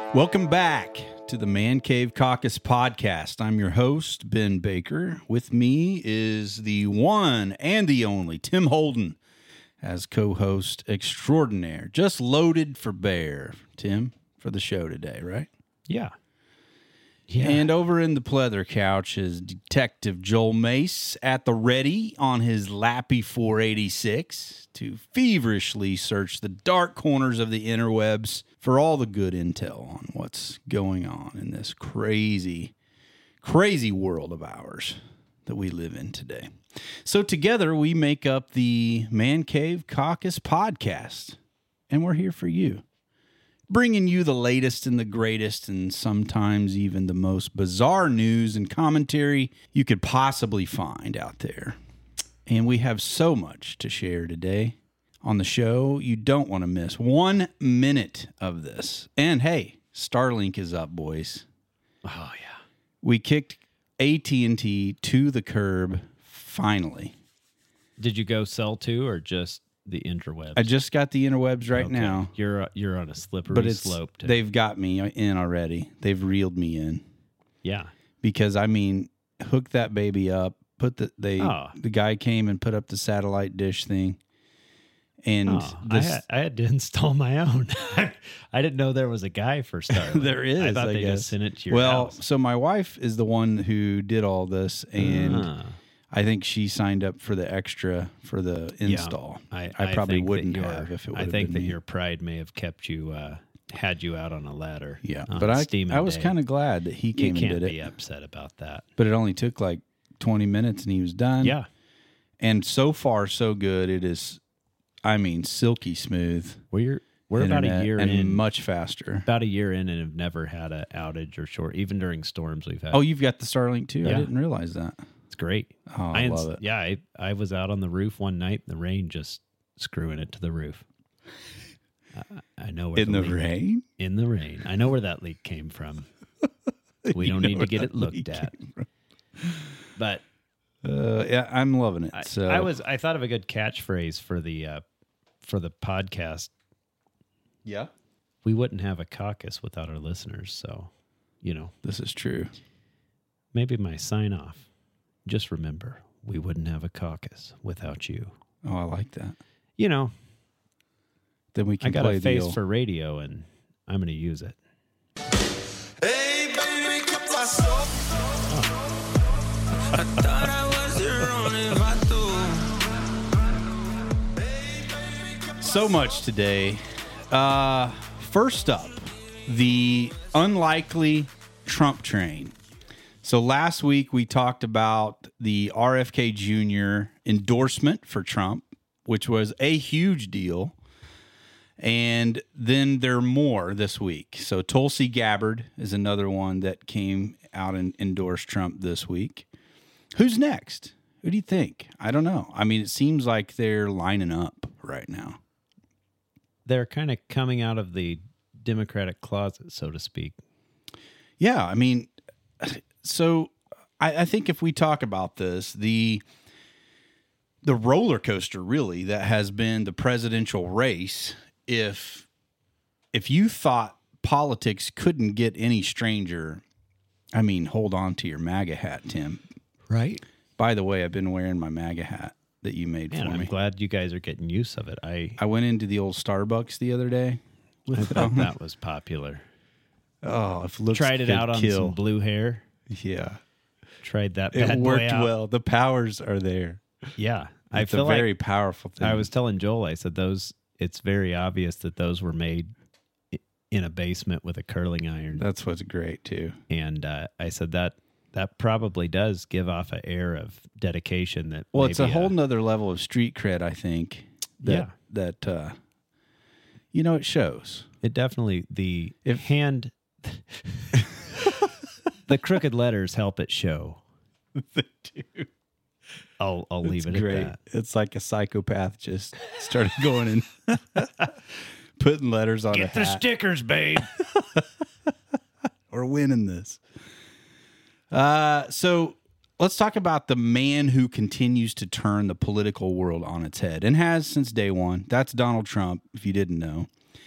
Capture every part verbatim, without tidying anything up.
Welcome back to the Man Cave Caucus podcast. I'm your host, Ben Baker. With me is the one and the only Tim Holden as co-host extraordinaire. Just loaded for bear, Tim, for the show today, right? Yeah. Yeah. And over in the pleather couch is Detective Joel Mace at the ready on his Lappy four eighty-six to feverishly search the dark corners of the interwebs for all the good intel on what's going on in this crazy, crazy world of ours that we live in today. So together we make up the Man Cave Caucus podcast, and we're here for you, bringing you the latest and the greatest and sometimes even the most bizarre news and commentary you could possibly find out there. And we have so much to share today on the show. You don't want to miss one minute of this. And hey, Starlink is up, boys. Oh, yeah. We kicked A T and T to the curb, finally. Did you go sell to or just the interwebs? I just got the interwebs right Okay. now. You're you're on a slippery But it's, slope. To, they've got me in already. They've reeled me in. yeah. Because, I mean, hook that baby up. Put the they Oh. the guy came and put up the satellite dish thing. And Oh, this, I, had, I had to install my own. I didn't know there was a guy for Starlink. there is. I thought I they guess. just sent it to your well, house. so my wife is the one who did all this, and Ah. I think she signed up for the extra for the install. I, I probably think that wouldn't your- have if it would I have think been that me. your pride may have kept you, uh, had you out on a ladder. Yeah, on but I steaming I was day. kind of glad that he You came and can't did it. be upset about that. But it only took like twenty minutes, and he was done. Yeah. And so far, so good. It is, I mean, silky smooth. We're we're about a internet year and in. much faster. About a year in and have never had an outage or short, even during storms we've had. Oh, you've got the Starlink too? I Yeah. didn't realize that. It's great. Oh, I, ins- love it. Yeah, I, I was out on the roof one night and the rain just screwing it to the roof. I, I know where In the leak- rain? In the rain. I know where that leak came from. We You don't know need where to get that it looked leak at. came from. But Uh, yeah, I'm loving it. I, so I was I thought of a good catchphrase for the uh, for the podcast. yeah, We wouldn't have a caucus without our listeners, so you know. this is true. Maybe my sign off. Just remember, we wouldn't have a caucus without you. Oh, I like that. You know, Then we I can got play a face the old, for radio, and I'm going to use it. Hey, baby, ¿qué pasó? I thought I was your only vato. so much today. Uh, first up, the unlikely Trump train. So last week we talked about the R F K Junior endorsement for Trump, which was a huge deal. And then there are more this week. So Tulsi Gabbard is another one that came out and endorsed Trump this week. Who's next? Who do you think? I don't know. I mean, it seems like they're lining up right now. They're kind of coming out of the Democratic closet, so to speak. Yeah, I mean, so I, I think if we talk about this, the the roller coaster really that has been the presidential race, if if you thought politics couldn't get any stranger, I mean, hold on to your MAGA hat, Tim. Right. By the way, I've been wearing my MAGA hat that you made Man, for I'm me. glad you guys are getting use of it. I, I went into the old Starbucks the other day. I thought that was popular. Oh, if looks Tried it could out on kill. some blue hair. Yeah, Tried that it bad worked boy out. well. The powers are there. Yeah. I It's feel a very like powerful thing. I was telling Joel, I said those, it's very obvious that those were made i- in a basement with a curling iron. That's what's great too. And uh, I said that that probably does give off an air of dedication that Well, it's a maybe, whole uh, nother level of street cred, I think. That, Yeah. That uh, you know, it shows. it definitely the If- hand the crooked letters help it show. I'll I'll leave It's it great. at that. It's like a psychopath just started going and putting letters on a Get the hat. stickers, babe. We're winning this. Uh, so let's talk about the man who continues to turn the political world on its head and has since day one. That's Donald Trump, if you didn't know.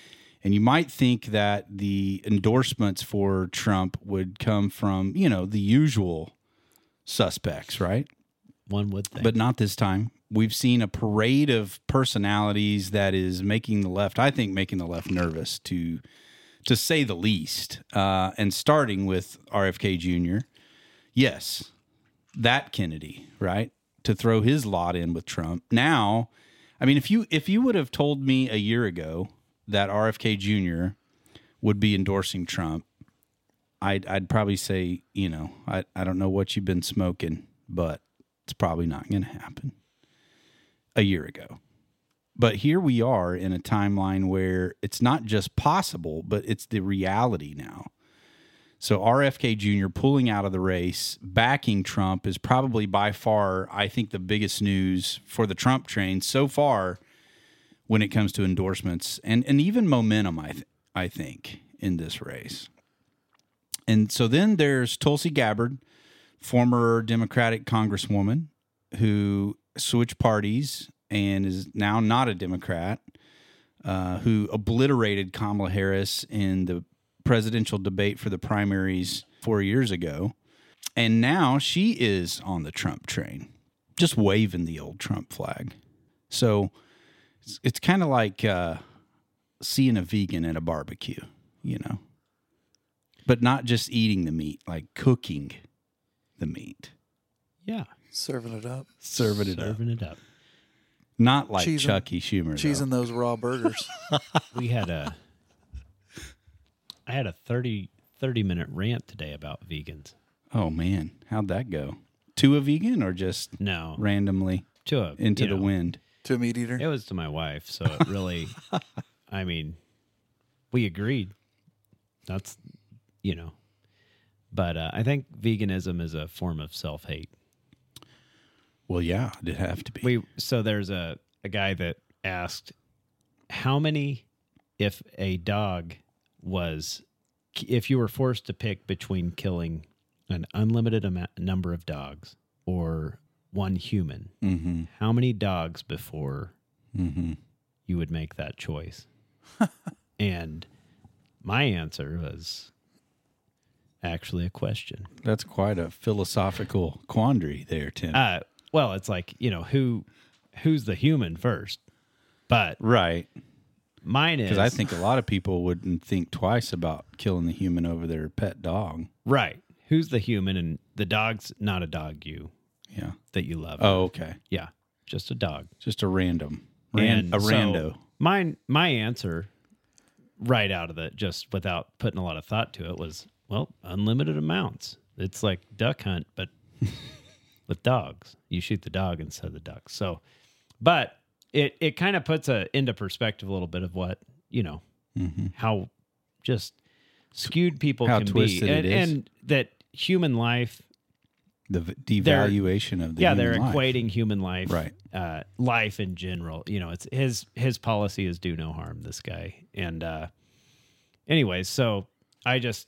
And you might think that the endorsements for Trump would come from, you know, the usual suspects, right? One would think. But not this time. We've seen a parade of personalities that is making the left, I think, making the left nervous, to to say the least. Uh, and starting with R F K Junior Yes, that Kennedy, right? To throw his lot in with Trump. Now, I mean, if you if you would have told me a year ago that R F K Junior would be endorsing Trump, I'd I'd probably say, you know, I, I don't know what you've been smoking, but it's probably not going to happen a year ago. But here we are in a timeline where it's not just possible, but it's the reality now. So R F K Junior pulling out of the race, backing Trump is probably by far, I think, the biggest news for the Trump train so far when it comes to endorsements and, and even momentum, I, th- I think, in this race. And so then there's Tulsi Gabbard, former Democratic congresswoman who switched parties and is now not a Democrat, uh, who obliterated Kamala Harris in the presidential debate for the primaries four years ago. And now she is on the Trump train, just waving the old Trump flag. So it's, it's kind of like uh, seeing a vegan at a barbecue, you know, but not just eating the meat, like cooking the meat. Yeah. Serving it up. Serving it Serving up. it up. Not like Cheesing- Chucky Schumer. Cheesing though. those raw burgers. We had a I had a thirty, thirty minute rant today about vegans. Oh, man. How'd that go? To a vegan or just No. randomly To a into you the know, wind? To a meat eater. It was to my wife, so it really I mean, we agreed. That's you know. But uh, I think veganism is a form of self-hate. Well, yeah, it'd have to be. We so there's a, a guy that asked how many if a dog was if you were forced to pick between killing an unlimited amount, number of dogs or one human, Mm-hmm. how many dogs before Mm-hmm. you would make that choice? And my answer was actually a question. That's quite a philosophical quandary there, Tim. Uh, well, it's like, you know, who who's the human first? But right. mine is Because I think a lot of people wouldn't think twice about killing the human over their pet dog. right. Who's the human? And the dog's not a dog you Yeah. that you love. Oh, okay. Yeah, just a dog. Just a random. Ran- And a so rando. Mine, my answer, right out of the just without putting a lot of thought to it, was well, unlimited amounts. It's like duck hunt, but with dogs. You shoot the dog instead of the duck. So, but it it kind of puts a into perspective a little bit of what you know Mm-hmm. how just skewed people How can be, twisted and, it is. and that human life. The v- They're- devaluation of the Yeah, human they're life. equating human life, Right. Uh, life in general. You know, it's his his policy is do no harm. This guy, and uh, anyways, so I just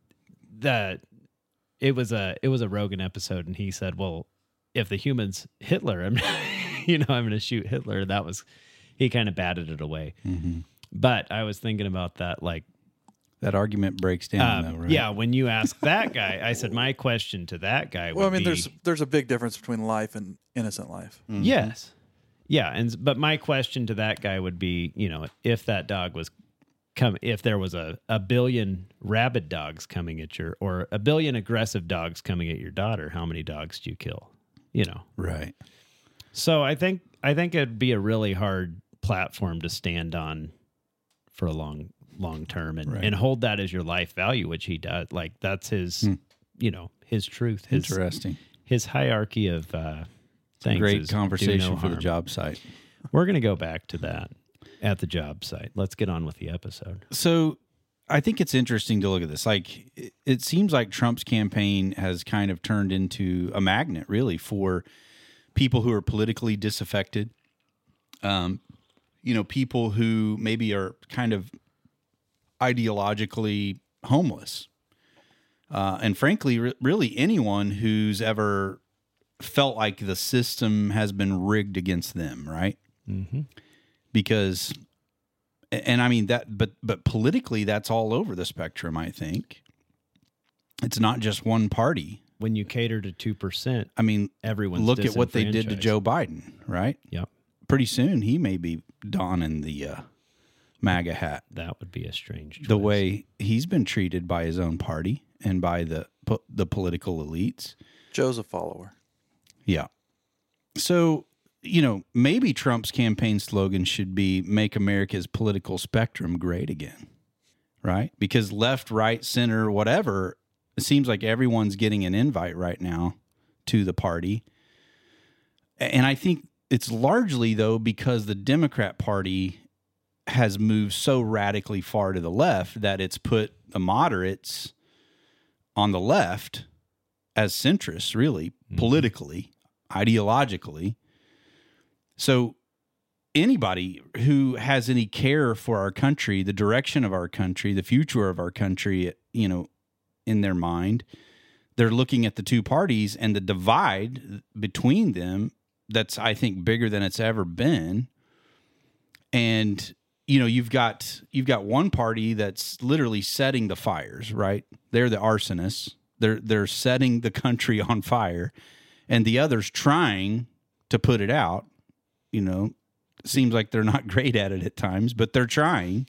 the it was a it was a Rogan episode, and he said, "Well, if the humans Hitler, I'm you know I'm going to shoot Hitler." That was he kind of batted it away. Mm-hmm. But I was thinking about that, like. That argument breaks down, Um, though, right? Yeah, when you ask that guy, I said my question to that guy would well, I mean, be, there's there's a big difference between life and innocent life. Mhm. yes, yeah, and but my question to that guy would be, you know, if that dog was come, if there was a, a billion rabid dogs coming at your, or a billion aggressive dogs coming at your daughter, how many dogs do you kill? You know, Right. so I think I think it'd be a really hard platform to stand on for a long long term and, Right. and hold that as your life value, which he does. Like that's his, Hmm. you know, his truth, his Interesting. his hierarchy of uh, things. Great is do conversation no for the harm. job site. We're gonna go back to that at the job site. Let's get on with the episode. So I think it's interesting to look at this. Like, it, it seems like Trump's campaign has kind of turned into a magnet, really, for people who are politically disaffected. Um, you know, people who maybe are kind of ideologically homeless. Uh, and frankly, re- really anyone who's ever felt like the system has been rigged against them, right? Mm-hmm. Because And I mean that, but but politically, that's all over the spectrum. I think it's not just one party. When you cater to two percent, I mean, everyone's look at what they did to disenfranchised. Joe Biden, right? Yep, Pretty soon, he may be donning the uh, MAGA hat. that would be a strange choice. The way he's been treated by his own party and by the po- the political elites. Joe's a follower. Yeah. So, you know, maybe Trump's campaign slogan should be "Make America's political spectrum great again," right? Because left, right, center, whatever, it seems like everyone's getting an invite right now to the party. And I think it's largely, though, because the Democrat Party has moved so radically far to the left that it's put the moderates on the left as centrists, really, mm-hmm. politically, ideologically. So anybody who has any care for our country, the direction of our country, the future of our country, you know, in their mind, they're looking at the two parties and the divide between them that's, I think, bigger than it's ever been. And, you know, you've got you've got one party that's literally setting the fires, right? They're the arsonists. They're they're setting the country on fire, and the other's trying to put it out. You know, seems like they're not great at it at times, but they're trying.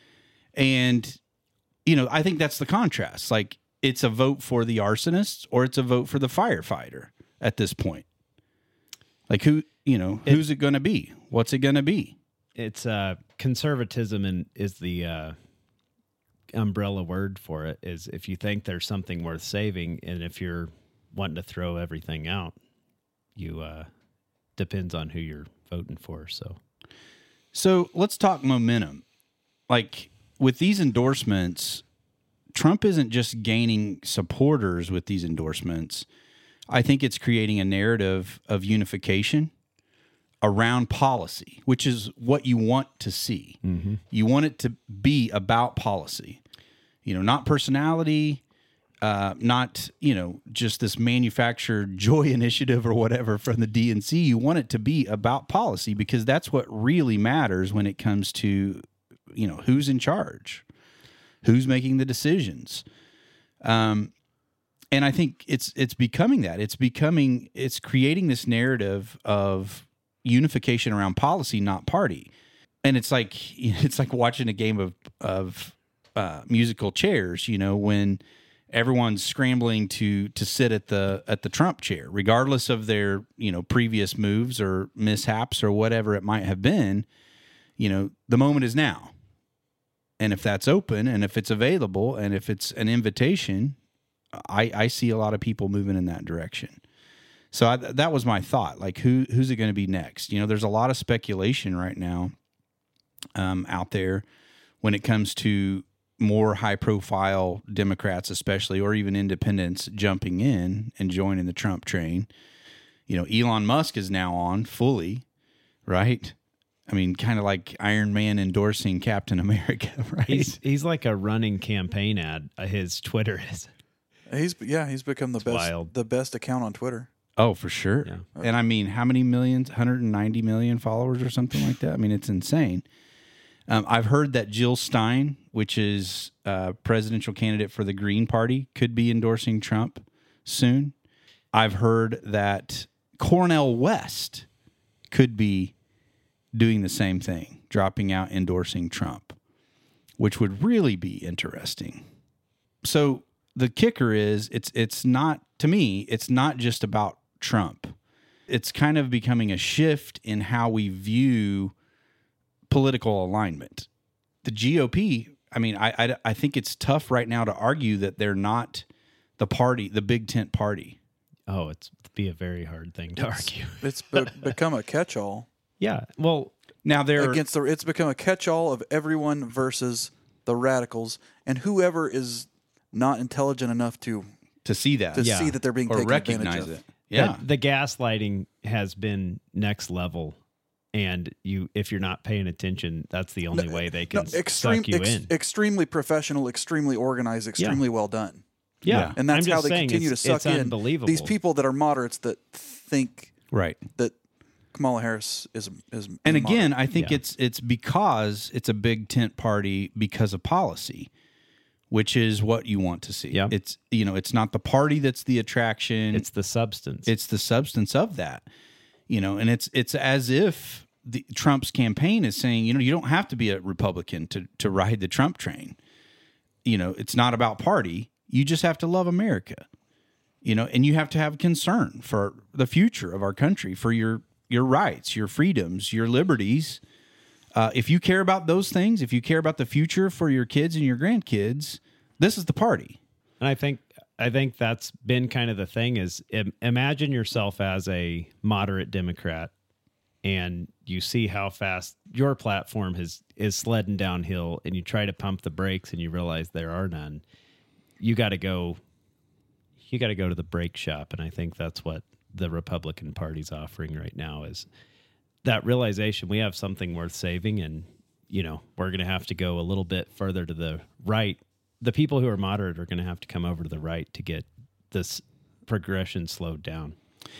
And, you know, I think that's the contrast. Like, it's a vote for the arsonists or it's a vote for the firefighter at this point. Like, who, you know, It- who's it going to be? What's it going to be? It's uh, conservatism and is the uh, umbrella word for it. Is if you think there's something worth saving, and if you're wanting to throw everything out, you uh, depends on who you're voting for. So, So let's talk momentum. Like, with these endorsements, Trump isn't just gaining supporters with these endorsements. I think it's creating a narrative of unification around policy, which is what you want to see. Mm-hmm. You want it to be about policy, you know, not personality, uh, not, you know, just this manufactured joy initiative or whatever from the D N C. You want it to be about policy because that's what really matters when it comes to, you know, who's in charge, who's making the decisions. Um, and I think it's it's becoming that. It's becoming, it's creating this narrative of unification around policy, not party. And it's like it's like watching a game of of uh, musical chairs, you know, when everyone's scrambling to to sit at the at the Trump chair, regardless of their, you know, previous moves or mishaps or whatever it might have been. You know, the moment is now. And if that's open and if it's available and if it's an invitation, I, I see a lot of people moving in that direction. So I, that was my thought. Like, who who's it going to be next? You know, there's a lot of speculation right now um, out there when it comes to more high-profile Democrats, especially, or even independents jumping in and joining the Trump train. You know, Elon Musk is now on fully, right? I mean, kind of like Iron Man endorsing Captain America, right? he's he's like a running campaign ad. Uh, His Twitter is. He's yeah, he's become the It's best wild. the best account on Twitter. Oh, for sure. Yeah. And I mean, how many millions? one hundred ninety million followers or something like that? I mean, it's insane. Um, I've heard that Jill Stein, which is a presidential candidate for the Green Party, could be endorsing Trump soon. I've heard that Cornel West could be doing the same thing, dropping out, endorsing Trump, which would really be interesting. So the kicker is, it's it's not, to me, it's not just about Trump. It's kind of becoming a shift in how we view political alignment. The G O P, I mean, I, I, I think it's tough right now to argue that they're not the party, the big tent party. Oh, it's be a very hard thing to argue. It's be- become a catch-all Yeah. Well, Now they're against the. It's become a catch-all of everyone versus the radicals and whoever is not intelligent enough to to see that to Yeah. see that they're being or taken advantage recognize of. it. Yeah. the, the gaslighting has been next level, and you, if you're not paying attention, that's the only way they No, can extreme, suck you ex- in. extremely professional, extremely organized, extremely well done. Yeah, Yeah. And that's I'm how just they saying continue to it's, suck it's in unbelievable. these people that are moderates that think Right. that Kamala Harris is is. And is again, moderate. I think Yeah. it's it's because it's a big tent party because of policy, which is what you want to see. Yeah. It's you know, it's not the party that's the attraction. It's the substance. It's the substance of that. You know, and it's it's as if the Trump's campaign is saying, you know, you don't have to be a Republican to to ride the Trump train. You know, it's not about party. You just have to love America. You know, and you have to have concern for the future of our country, for your your rights, your freedoms, your liberties. Uh, if you care about those things, if you care about the future for your kids and your grandkids, this is the party. And I think I think that's been kind of the thing is im- imagine yourself as a moderate Democrat and you see how fast your platform has is sledding downhill and you try to pump the brakes and you realize there are none. You got to go you got to go to the brake shop, and I think that's what the Republican Party's offering right now is that realization we have something worth saving, and you know, we're going to have to go a little bit further to the right. The people who are moderate are going to have to come over to the right to get this progression slowed down.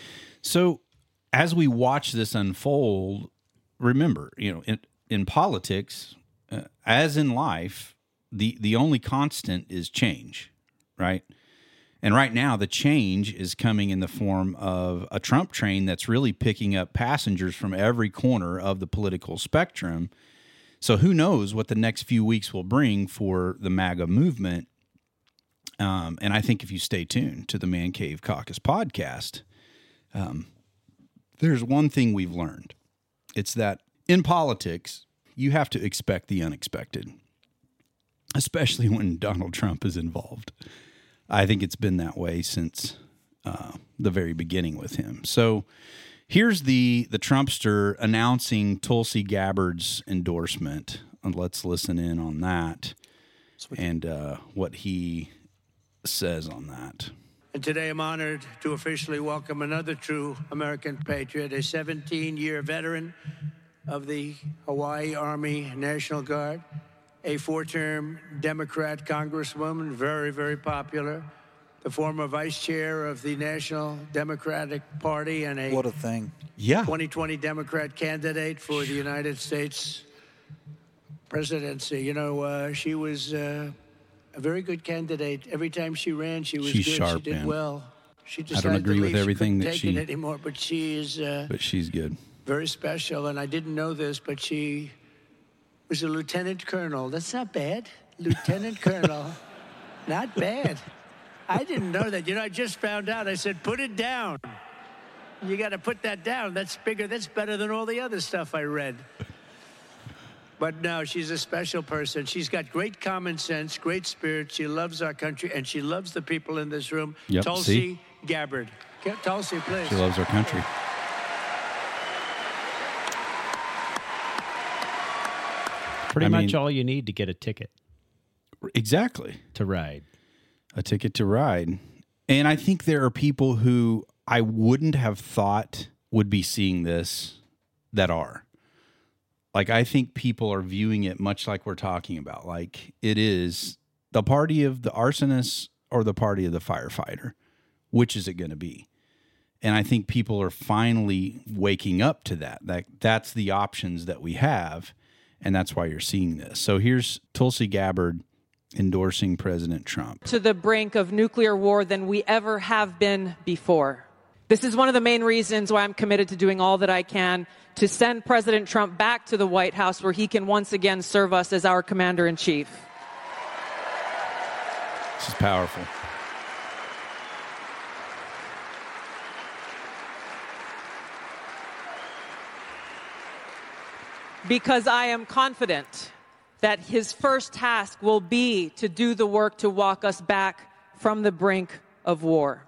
So as we watch this unfold, remember, you know, in, in politics, uh, as in life, the, the only constant is change, right? And right now, the change is coming in the form of a Trump train that's really picking up passengers from every corner of the political spectrum. So who knows what the next few weeks will bring for the MAGA movement. Um, and I think if you stay tuned to the Man Cave Caucus podcast, um, there's one thing we've learned. It's that in politics, you have to expect the unexpected, especially when Donald Trump is involved. I think it's been that way since uh, the very beginning with him. So here's the the Trumpster announcing Tulsi Gabbard's endorsement. And let's listen in on that and uh, what he says on that. And today I'm honored to officially welcome another true American patriot, a seventeen-year veteran of the Hawaii Army National Guard, a four-term Democrat congresswoman, very, very popular, the former vice chair of the National Democratic Party and a What a thing. Yeah. twenty twenty Democrat candidate for the United States presidency. You know, uh, she was uh, a very good candidate. Every time she ran, she was She's good. sharp, she did man. well. She I don't decided agree to with leave. everything she that couldn't she- take it anymore, but she is uh, But she's good. very special. And I didn't know this, but she was a lieutenant colonel. That's not bad. Lieutenant colonel. Not bad. I didn't know that. You know, I just found out. I said, put it down. You got to put that down. That's bigger. That's better than all the other stuff I read. But no, she's a special person. She's got great common sense, great spirit. She loves our country, and she loves the people in this room. Yep, Tulsi see? Gabbard. Get Tulsi, please. She loves our country. Pretty I much mean- all you need to get a ticket Exactly. to ride. A ticket to ride. And I think there are people who I wouldn't have thought would be seeing this that are. Like, I think people are viewing it much like we're talking about. Like, it is the party of the arsonist or the party of the firefighter. Which is it going to be? And I think people are finally waking up to that. That that's the options that we have, and that's why you're seeing this. So here's Tulsi Gabbard endorsing President Trump. To the brink of nuclear war than we ever have been before. This is one of the main reasons why I'm committed to doing all that I can to send President Trump back to the White House where he can once again serve us as our commander-in-chief. This is powerful. Because I am confident that his first task will be to do the work to walk us back from the brink of war.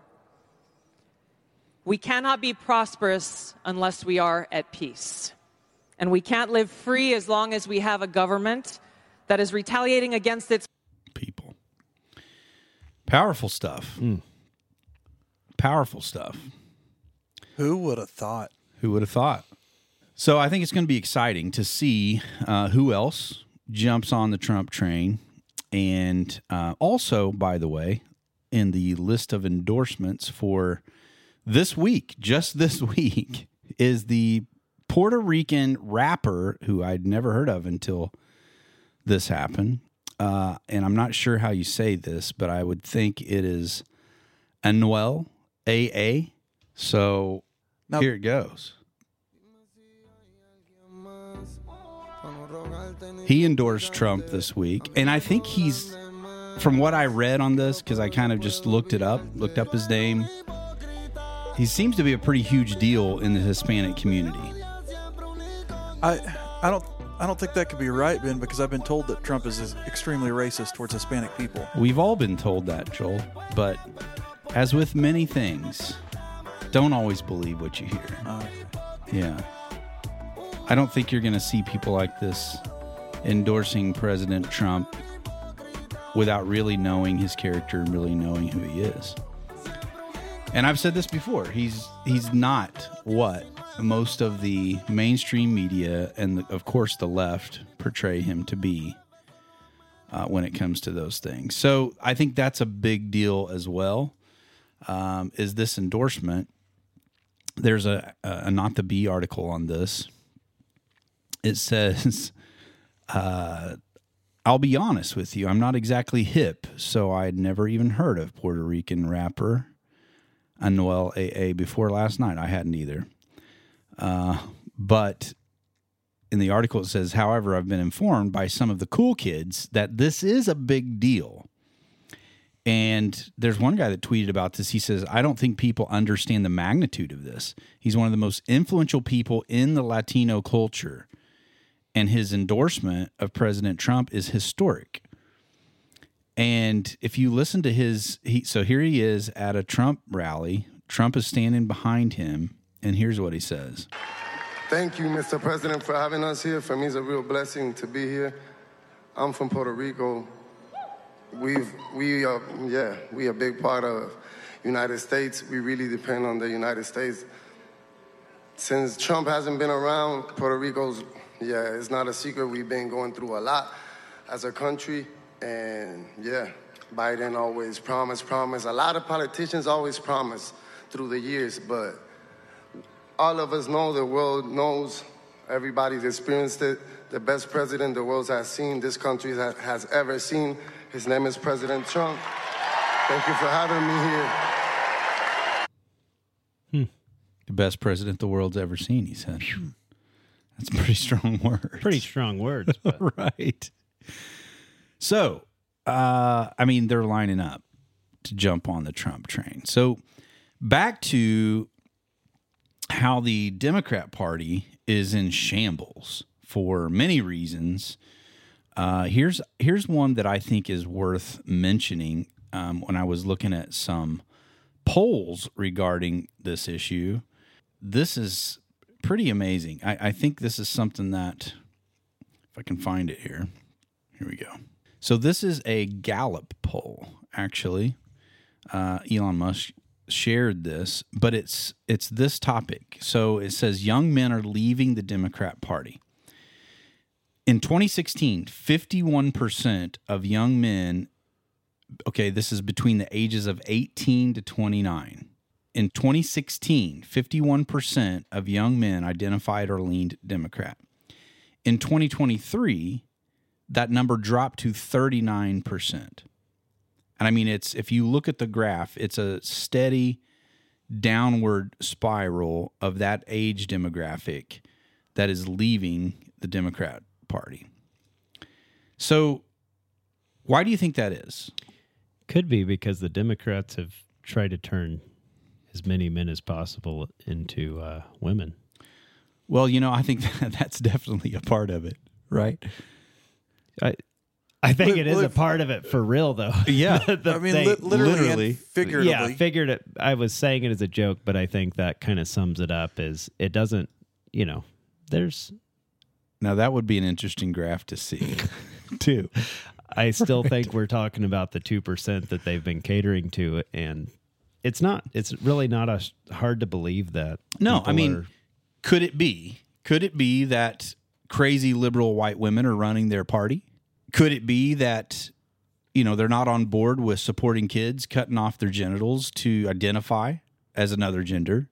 We cannot be prosperous unless we are at peace. And we can't live free as long as we have a government that is retaliating against its People. Powerful stuff. Powerful stuff. Who would have thought? Who would have thought? So I think it's going to be exciting to see uh, who else jumps on the Trump train. And uh, also, by the way, in the list of endorsements for this week, just this week, is the Puerto Rican rapper who I'd never heard of until this happened. Uh, and I'm not sure how you say this, but I would think it is Anuel A A. So Now- here it goes. He endorsed Trump this week, and I think he's, from what I read on this, because I kind of just looked it up, looked up his name, he seems to be a pretty huge deal in the Hispanic community. I I don't I don't think that could be right, Ben, because I've been told that Trump is extremely racist towards Hispanic people. We've all been told that, Joel, but as with many things, don't always believe what you hear. Uh, Yeah. I don't think you're going to see people like this endorsing President Trump without really knowing his character and really knowing who he is. And I've said this before. He's he's not what most of the mainstream media and, the, of course, the left portray him to be uh, when it comes to those things. So I think that's a big deal as well, um, is this endorsement. There's a, a Not the Bee article on this. It says, uh, I'll be honest with you, I'm not exactly hip, so I'd never even heard of Puerto Rican rapper Anuel A A before last night. I hadn't either. Uh, but in the article it says, however, I've been informed by some of the cool kids that this is a big deal. And there's one guy that tweeted about this. He says, I don't think people understand the magnitude of this. He's one of the most influential people in the Latino culture. And his endorsement of President Trump is historic. And if you listen to his, he, so here he is at a Trump rally. Trump is standing behind him. And here's what he says. Thank you, Mister President, for having us here. For me, it's a real blessing to be here. I'm from Puerto Rico. We've, we are, yeah, we a big part of United States. We really depend on the United States. Since Trump hasn't been around, Puerto Rico's, yeah, it's not a secret. We've been going through a lot as a country. And yeah, Biden always promised, promised. A lot of politicians always promise through the years, but all of us know, the world knows, everybody's experienced it. The best president the world has seen, this country ha- has ever seen. His name is President Trump. Thank you for having me here. Hmm. The best president the world's ever seen, he said. That's pretty strong words. Pretty strong words. But. Right. So, uh, I mean, they're lining up to jump on the Trump train. So, back to how the Democrat Party is in shambles for many reasons. Uh, here's here's one that I think is worth mentioning. Um, when I was looking at some polls regarding this issue, this is pretty amazing. I, I think this is something that, if I can find it here, here we go. So this is a Gallup poll, actually. Uh, Elon Musk shared this, but it's it's this topic. So it says young men are leaving the Democrat Party. In twenty sixteen, fifty-one percent of young men, okay, this is between the ages of eighteen to twenty-nine. In twenty sixteen, fifty-one percent of young men identified or leaned Democrat. In twenty twenty-three, that number dropped to thirty-nine percent. And I mean, it's if you look at the graph, it's a steady downward spiral of that age demographic that is leaving the Democrat Party. So why do you think that is? Could be because the Democrats have tried to turn as many men as possible into uh, women. Well, you know, I think that that's definitely a part of it, right? I I think Look, it is look, a part of it for real, though. Yeah. The I mean, thing- li- literally, literally. and figuratively. yeah, figured it. I was saying it as a joke, but I think that kind of sums it up. Is it doesn't, you know, there's. Now that would be an interesting graph to see, too. I still think we're talking about the two percent that they've been catering to, and it's not. It's really not a, hard to believe that. No, people I mean, are- could it be? Could it be that crazy liberal white women are running their party? Could it be that, you know, they're not on board with supporting kids cutting off their genitals to identify as another gender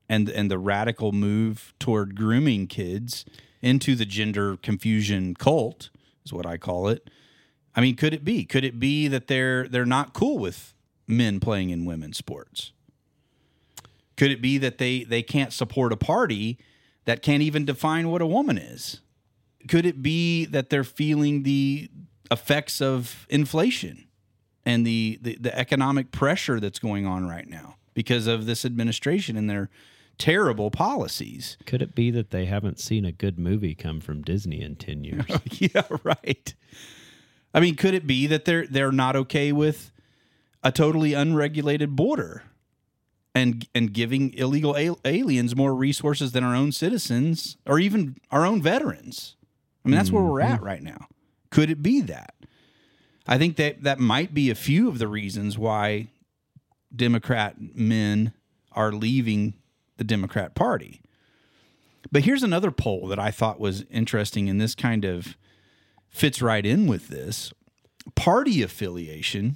and and the radical move toward grooming kids into the gender confusion cult is what I call it. I mean, could it be? Could it be that they're they're not cool with men playing in women's sports? Could it be that they they can't support a party that can't even define what a woman is? Could it be that they're feeling the effects of inflation and the, the, the economic pressure that's going on right now because of this administration and their terrible policies? Could it be that they haven't seen a good movie come from Disney in ten years? Yeah, right. I mean, could it be that they're they're not okay with a totally unregulated border and and giving illegal al- aliens more resources than our own citizens or even our own veterans? I mean, that's where we're at right now. Could it be that? I think that that might be a few of the reasons why Democrat men are leaving the Democrat Party. But here's another poll that I thought was interesting, and this kind of fits right in with this. Party affiliation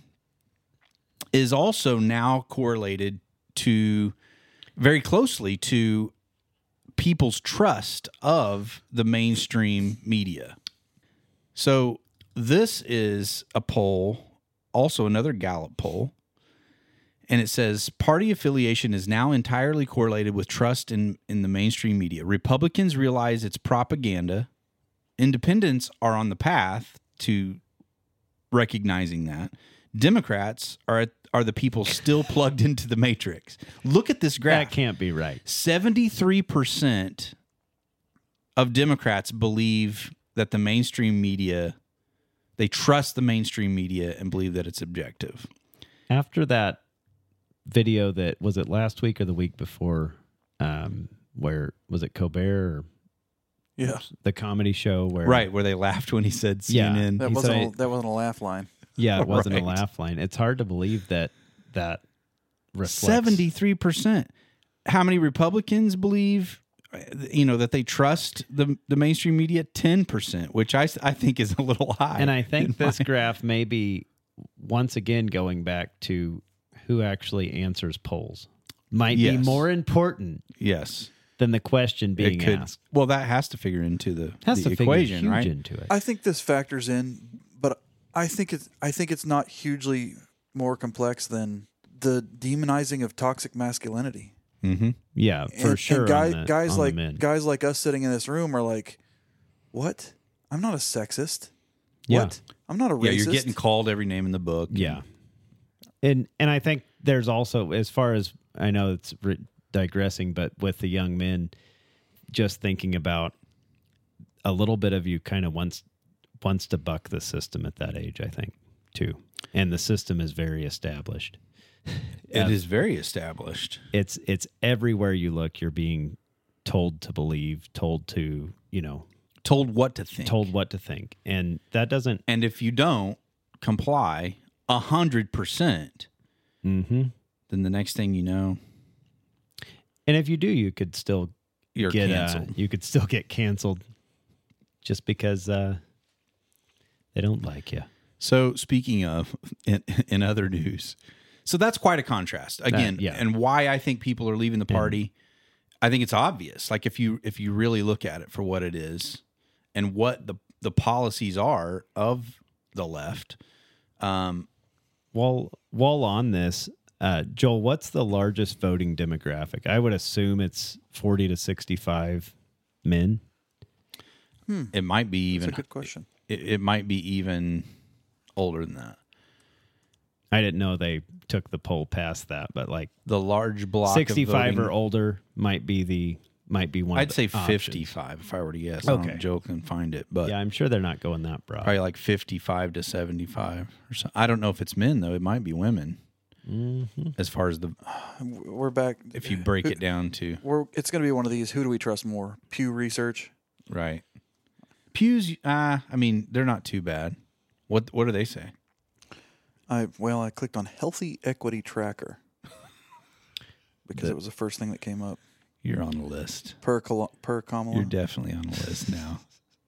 is also now correlated to very closely to people's trust of the mainstream media. So this is a poll, also another Gallup poll, and it says party affiliation is now entirely correlated with trust in, in the mainstream media. Republicans realize it's propaganda. Independents are on the path to recognizing that. Democrats are at, are the people still plugged into the matrix. Look at this graph. That can't be right. seventy-three percent of Democrats believe that the mainstream media, they trust the mainstream media and believe that it's objective. After that video that, was it last week or the week before, um, where, was it Colbert or Yeah, the comedy show where... Right, where they laughed when he said C N N. that He wasn't said- a, that wasn't a laugh line. Yeah, it wasn't Right. a laugh line. It's hard to believe that that reflects... seventy-three percent. How many Republicans believe, you know, that they trust the the mainstream media? ten percent, which I, I think is a little high. And I think in this my- graph may be, once again, going back to who actually answers polls. Might Yes. be more important Yes. than the question being It could, asked. well, that has to figure into the, Has the to equation, figure huge right? into it. I think this factors in, but I think it's I think it's not hugely more complex than the demonizing of toxic masculinity. Mm-hmm. yeah, for and, sure. And guys, on the, guys on like the men. guys like us sitting in this room are like, "What? I'm not a sexist. Yeah. What? I'm not a racist." Yeah, you're getting called every name in the book. Yeah. And and I think there's also, as far as I know, it's re- digressing, but with the young men, just thinking about a little bit of you kind of wants wants to buck the system at that age, I think, too. And the system is very established. It is very established. It's it's everywhere you look, you're being told to believe, told to, you know, Told what to think. told what to think. And that doesn't And if you don't comply a hundred percent, mm-hmm. then the next thing you know, And if you do, you could still you're get uh, canceled. you could still get canceled just because uh, they don't like you. So speaking of, in, in other news, so that's quite a contrast again, yeah. and why I think people are leaving the party. I think it's obvious. Like if you if you really look at it for what it is, and what the the policies are of the left. Um, While while on this, uh, Joel, what's the largest voting demographic? I would assume it's forty to sixty-five men. it might be even. That's a good question. It, it might be even older than that. I didn't know they took the poll past that, but like The large block of sixty-five voting, or older might be the might be one. I'd of say the options. fifty-five if I were to guess. I Okay. don't joke and find it, but Yeah, I'm sure they're not going that broad. probably like fifty-five to seventy-five or so. I don't know if it's men though. It might be women. Mm-hmm. As far as the We're back. if you break it down to We're, it's going to be one of these. Who do we trust more? Pew Research. right. Pews, uh, I mean, they're not too bad. What what do they say? I well, I clicked on Healthy Equity Tracker because The- it was the first thing that came up You're on the list. per Kal- per Kamala. You're definitely on the list now.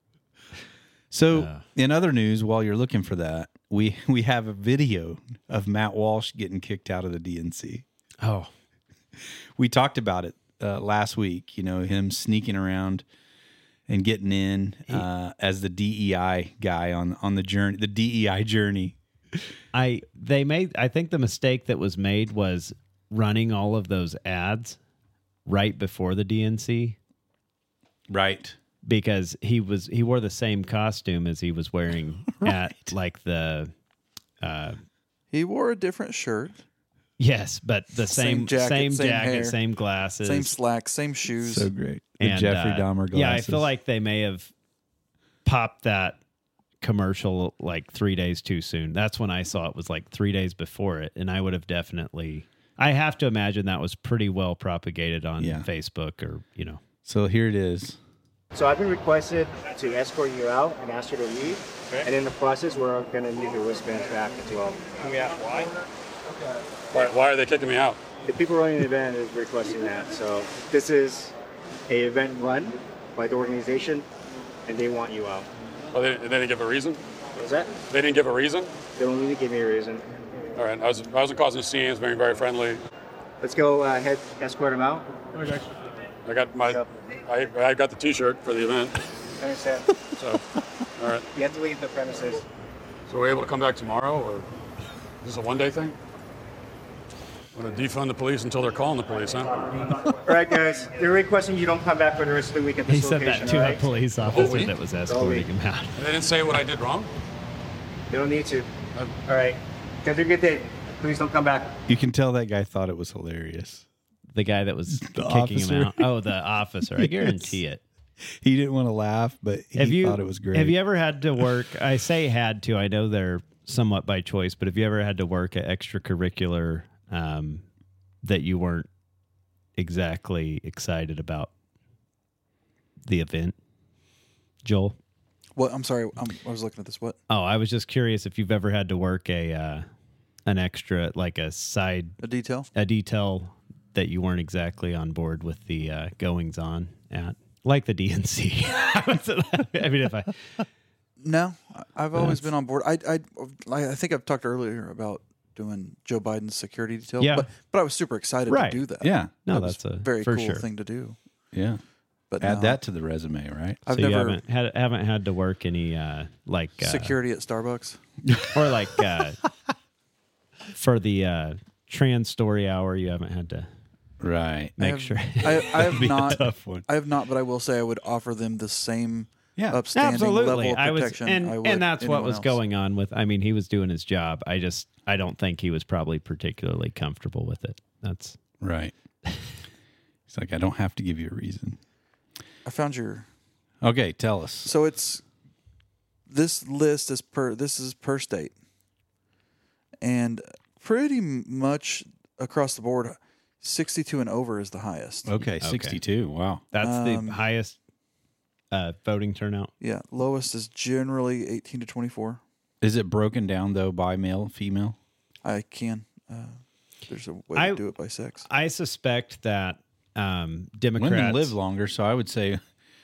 So, Uh. in other news, while you're looking for that, we we have a video of Matt Walsh getting kicked out of the D N C. Oh, We talked about it uh, last week. You know, him sneaking around and getting in uh, as the D E I guy on on the journey, the D E I journey. I they made I think the mistake that was made was running all of those ads right before the D N C. Right. Because he was he wore the same costume as he was wearing Right. at like the uh He wore a different shirt, yes, but the Same same jacket, same same jacket, hair. same glasses. same slacks, same shoes. So great. The and, Jeffrey uh, Dahmer glasses. Yeah, I feel like they may have popped that commercial like three days too soon. That's when I saw it was like three days before it, and I would have definitely. I have to imagine that was pretty well propagated on Yeah. Facebook or you know. So here it is. So I've been requested to escort you out and ask you to leave. And in the process, we're going to need your wristbands back as well. Can we ask why? Why, why are they kicking me out? The people running the event is requesting that. So this is a event run by the organization, and they want you out. Oh, they, they didn't give a reason? What was that? They didn't give a reason? They don't need to give me a reason. All right, I, was, I wasn't causing scenes, being very friendly. Let's go uh, ahead, escort them out. Okay. I got my, I, I got the T-shirt for the event. I understand. So, all right. You have to leave the premises. So we're able to come back tomorrow, or is this a one-day thing? I'm going to defund the police until they're calling the police, huh? All right, guys. They're requesting you don't come back for the rest of the week at this He said location. that to all a right? police officer that was escorting him out. They didn't say what I did wrong? You don't need to. All right. Guys, have a good day. Please don't come back. You can tell that guy thought it was hilarious. The guy that was The kicking officer. him out. Oh, the officer. I Yes. guarantee it. He didn't want to laugh, but he Have you, thought it was great. Have you ever had to work? I say had to. I know they're somewhat by choice, but have you ever had to work at extracurricular um, that you weren't exactly excited about the event, Joel? What? I'm sorry. I'm, I was looking at this. What? Oh, I was just curious if you've ever had to work a uh, an extra, like a side, A detail? a detail that you weren't exactly on board with the uh, goings on at, like the D N C. I mean, if I No, I- I've always That's- been on board. I, I, like, I think I've talked earlier about doing Joe Biden's security detail. Yeah. But, but I was super excited Right. to do that. Yeah. no, That was that's a very for cool sure. thing to do. Yeah. But Add no, that to the resume, right? I've so you never haven't had haven't had to work any uh, like uh, security at Starbucks. or like uh, for the uh, trans story hour. You haven't had to Right. make I have, sure. I, I have That'd be a not. tough one. I have not, but I will say I would offer them the same Yeah. upstanding level Absolutely, of I was, protection. and I would and that's what anyone was else. going on with. I mean, he was doing his job. I just, I don't think he was probably particularly comfortable with it. That's Right. He's like, I don't have to give you a reason. I found your. Okay, tell us. So it's this list is per this is per state, and pretty m- much across the board, sixty-two and over is the highest. Okay, sixty-two. Wow. that's Um, the highest uh, voting turnout. Yeah, lowest is generally eighteen to twenty-four. Is it broken down though by male, female? I can. Uh, there's a way I- to do it by sex. I suspect that um, Democrats Women live longer, so I would say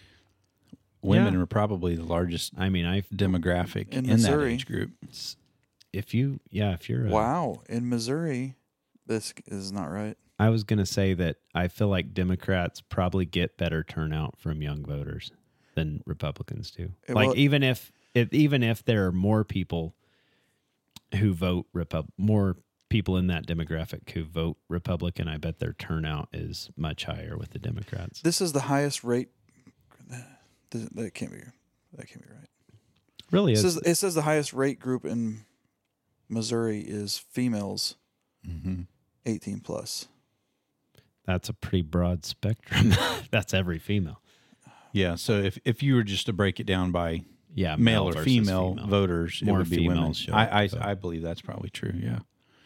women Yeah. are probably the largest I mean, I demographic In in, that Missouri. age group. if you, yeah, if you're, a, Wow, in Missouri, this is not right. I was gonna say that I feel like Democrats probably get better turnout from young voters than Republicans do. Eh, Like well- even if, if even if there are more people who vote Repub, more people in that demographic who vote Republican, I bet their turnout is much higher with the Democrats. This is the highest rate. This- That can't be. That can't be right. Really It is. says, it says the highest rate group in Missouri is females, Mm-hmm. eighteen plus. That's a pretty broad spectrum. That's every female. Yeah. So if, if you were just to break it down by Yeah, male, or versus female, female. voters, More it would be females women. show I up, I, so. I believe that's probably true. Yeah.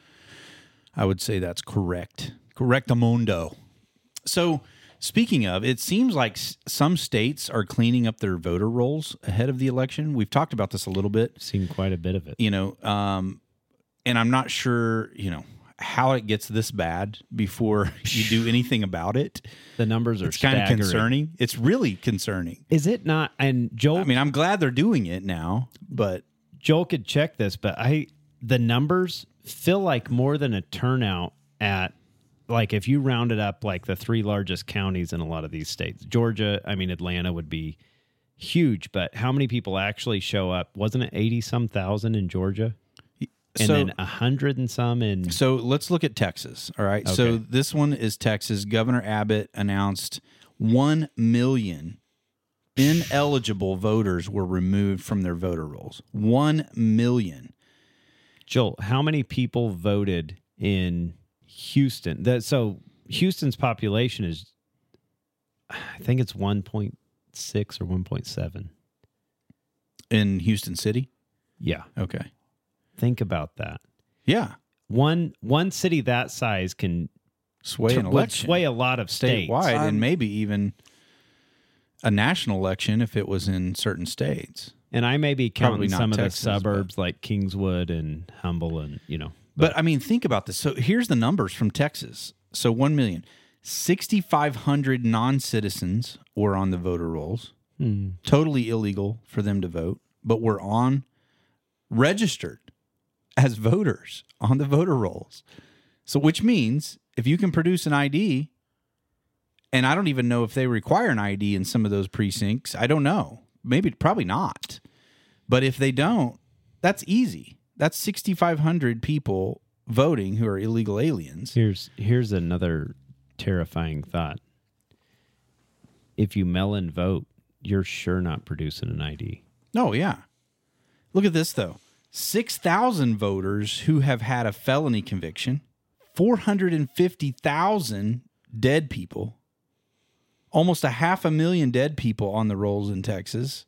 I would say that's correct. Correctamundo. So speaking of, it seems like s- some states are cleaning up their voter rolls ahead of the election. We've talked about this a little bit. Seen quite a bit of it. You know, um, and I'm not sure, you know, how it gets this bad before you do anything about it. The numbers are It's kind of staggering. concerning. It's really concerning. Is it not? And Joel, I mean, I'm glad they're doing it now, but Joel could check this, but I the numbers feel like more than a turnout at like if you rounded up like the three largest counties in a lot of these states, Georgia, I mean, Atlanta would be huge, but how many people actually show up? Wasn't it eighty some thousand in Georgia? And So- then a hundred and some in. So let's look at Texas. All right. So Okay. this one is Texas. Governor Abbott announced one million ineligible voters were removed from their voter rolls. one million. Joel, how many people voted in Houston? That so Houston's population is, I think it's one point six or one point seven In Houston City? Yeah, Okay. think about that. Yeah. One one city that size can Sway an would election. sway a lot of states. statewide I'm- and maybe even a national election if it was in certain states. And I may be Probably counting not some Texas, of the suburbs like Kingswood and Humble, and you know. But I mean, think about this. So here's the numbers from Texas. So one million. sixty-five hundred non-citizens were on the voter rolls. Hmm. Totally illegal for them to vote, but were on registered as voters on the voter rolls. So which means if you can produce an I D, and I don't even know if they require an I D in some of those precincts. I don't know. Maybe, probably not. But if they don't, that's easy. That's sixty-five hundred people voting who are illegal aliens. Here's here's another terrifying thought. If you mail in vote, you're sure not producing an I D. Oh, yeah. Look at this, though. six thousand voters who have had a felony conviction, four hundred fifty thousand dead people, almost a half a million dead people on the rolls in Texas,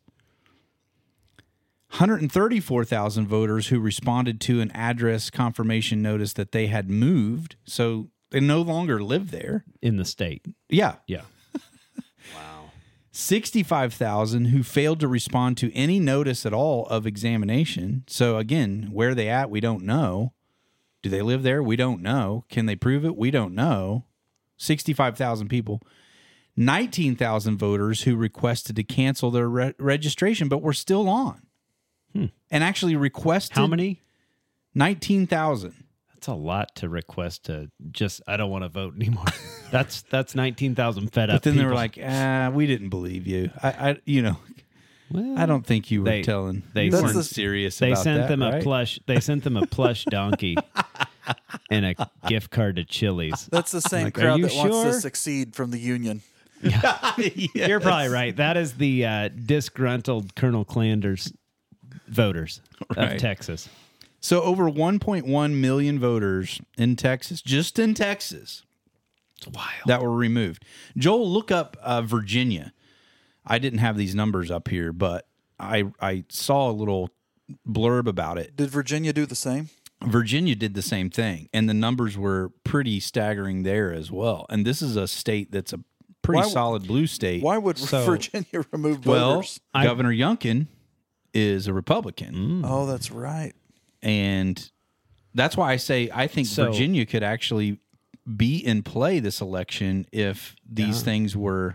one hundred thirty-four thousand voters who responded to an address confirmation notice that they had moved, so they no longer live there. In the state. Yeah. Yeah. sixty-five thousand who failed to respond to any notice at all of examination. So again, where are they at? We don't know. Do they live there? We don't know. Can they prove it? We don't know. sixty-five thousand people. nineteen thousand voters who requested to cancel their re- registration, but were still on. Hmm. And actually requested. How many? nineteen thousand. That's a lot to request to just, I don't want to vote anymore. that's that's nineteen thousand fed up But then they were people. like, ah, we didn't believe you. I, I you know, Well, I don't think you were they- telling. they you That's weren't the- serious They about sent that, them a right? plush. They sent them a plush donkey and a gift card to Chili's. That's the same Like, are crowd you that wants sure? to succeed from the union. You're probably right. That is the uh, disgruntled Colonel Clanders voters Right. of Texas. So over one point one million voters in Texas, just in Texas, It's wild. that were removed. Joel, look up uh, Virginia. I didn't have these numbers up here, but I I saw a little blurb about it. Did Virginia do the same? Virginia did the same thing, and the numbers were pretty staggering there as well. And this is a state that's a pretty Why- solid blue state. Why would So- Virginia remove Well, voters? I- Governor Youngkin is a Republican. Mm. Oh, that's right. And that's why I say I think So- Virginia could actually be in play this election if these Yeah. things were.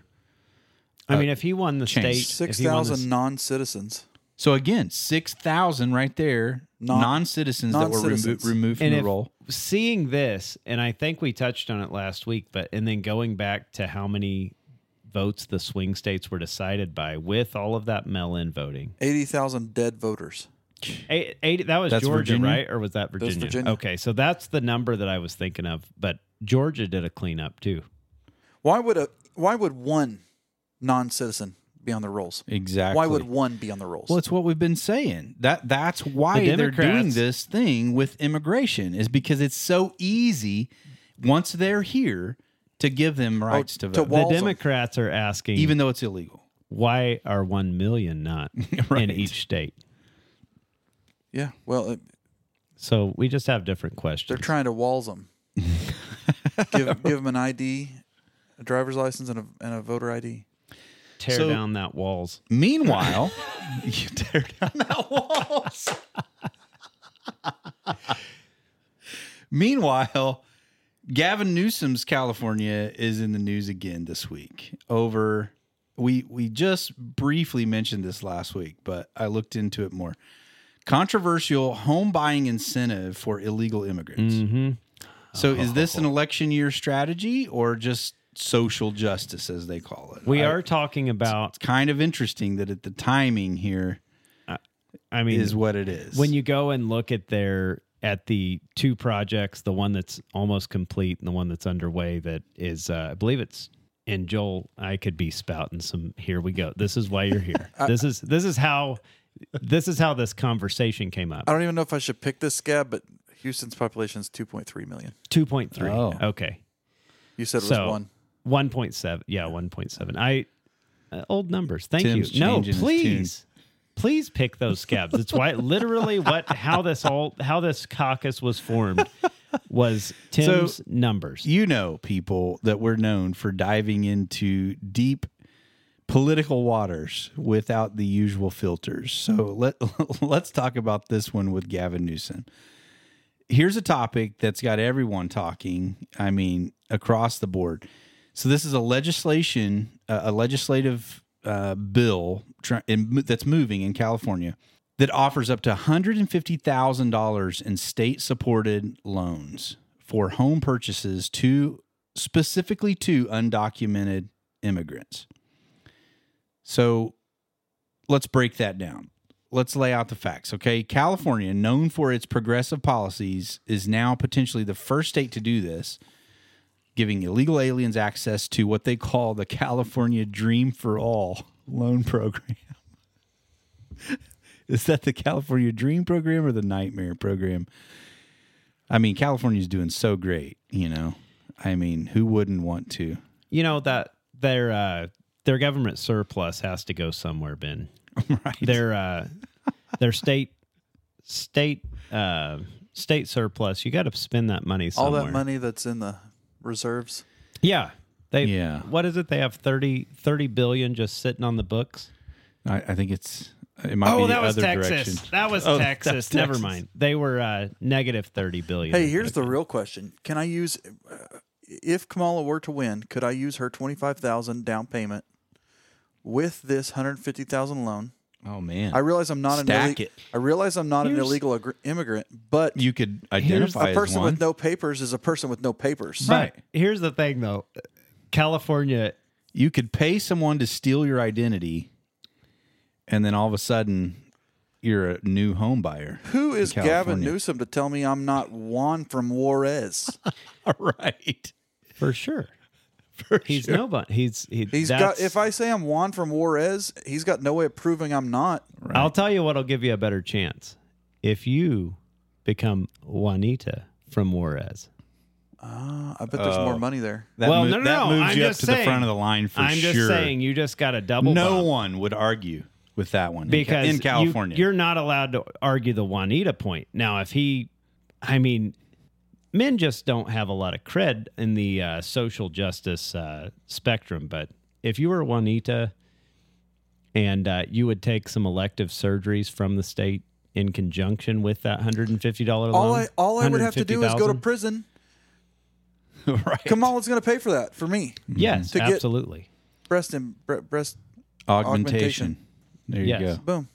I mean, if he won the changed. state, Six if he won the thousand non-citizens. So again, six thousand right there, Non- non-citizens that were remo- non-citizens. removed from and the if roll. seeing this, and I think we touched on it last week, but and then going back to how many votes the swing states were decided by with all of that mail-in voting. eighty thousand dead voters. Eight, eight, that was That's Georgia, Virginia? right? Or was that was Virginia? Virginia. Okay, so that's the number that I was thinking of. But Georgia did a cleanup too. Why would a why would one non-citizen be on the rolls? Exactly. Why would one be on the rolls? Well, it's what we've been saying. That that's why The they're doing Democrats- this thing with immigration is because it's so easy once they're here to give them rights to to vote, wa- The Walls 'em. Democrats are asking, even though it's illegal. why are one million not Right. in each state? yeah. Well, it, So we just have different they're questions. trying to walls them. give give them an I D, a driver's license, and a and a voter I D. Tear So- down that walls. Meanwhile, you tear down that walls. Meanwhile, Gavin Newsom's California is in the news again this week. Over, we we just briefly mentioned this last week, but I looked into it more. Controversial home buying incentive for illegal immigrants. Mm-hmm. So is this an election year strategy or just social justice, as they call it? We I- are talking about. It's kind of interesting that at the timing here I mean, is what it is. When you go and look at their at the two projects, the one that's almost complete and the one that's underway, that is, uh, I believe it's. And Joel, I could be spouting some. Here we go. This is why you're here. This is this is how this is how this conversation came up. I don't even know if I should pick this scab, but Houston's population is two point three million. Two point three. Oh. Okay. You said it was So one. One point seven. Yeah, one point seven. I uh, old numbers. Thank Tim's you. No, changing his please, please pick those scabs. It's why literally what how this all how this caucus was formed was Tim's So, numbers. You know, people, that we're known for diving into deep political waters without the usual filters. So let let's talk about this one with Gavin Newsom. Here's a topic that's got everyone talking. I mean, across the board. So this is a legislation, uh, a legislative uh, bill try, in, that's moving in California that offers up to one hundred fifty thousand dollars in state-supported loans for home purchases to specifically to undocumented immigrants. So let's break that down. Let's lay out the facts, okay? California, known for its progressive policies, is now potentially the first state to do this, giving illegal aliens access to what they call the California Dream for All loan program. Is that the California Dream program or the Nightmare program? I mean, California's doing so great, you know. I mean, who wouldn't want to? You know that their uh, their government surplus has to go somewhere, Ben. Right. Their uh, their state state uh, state surplus. You got to spend that money All somewhere. that money that's in the reserves. Yeah. They. Yeah. What is it? They have thirty, thirty billion just sitting on the books. I, I think it's it might Oh, be the that was other Texas. direction. That was Oh, Texas. that's Never Texas. mind. They were uh, negative thirty billion. Hey, here's the real question: Can I use, uh, if Kamala were to win, could I use her twenty-five thousand down payment with this one hundred fifty thousand loan? Oh man, I realize I'm not an Stack ille- it. I realize I'm not Here's- an illegal agr- immigrant, but You could identify a person as one. with no papers is a person with no papers. But here's the thing, though. California. You could pay someone to steal your identity, and then all of a sudden, you're a new home buyer. Who is in Gavin California. Newsom to tell me I'm not Juan from Juarez? Right. For sure. For He's sure. nobody. He's he, He's got. that's- If I say I'm Juan from Juarez, he's got no way of proving I'm not. Right. I'll tell you what'll give you a better chance. If you become Juanita from Juarez. Uh, I bet there's more money there. That well, mo- no, no, that no. moves I'm you up just to saying, the front of the line for I'm sure. just saying you just got a double no bump one would argue with that one in Ca- because in you- California. you're not allowed to argue the Juanita point. Now, if he, I mean, men just don't have a lot of cred in the uh, social justice uh, spectrum. But if you were Juanita and uh, you would take some elective surgeries from the state in conjunction with that one hundred fifty dollars loan, All I all I would have to do is go to one hundred fifty thousand dollars? prison. right. Kamala's going to pay for that for me. Yes, To get- absolutely. Breast and bre- breast. Augmentation. There you Yes. go. Boom.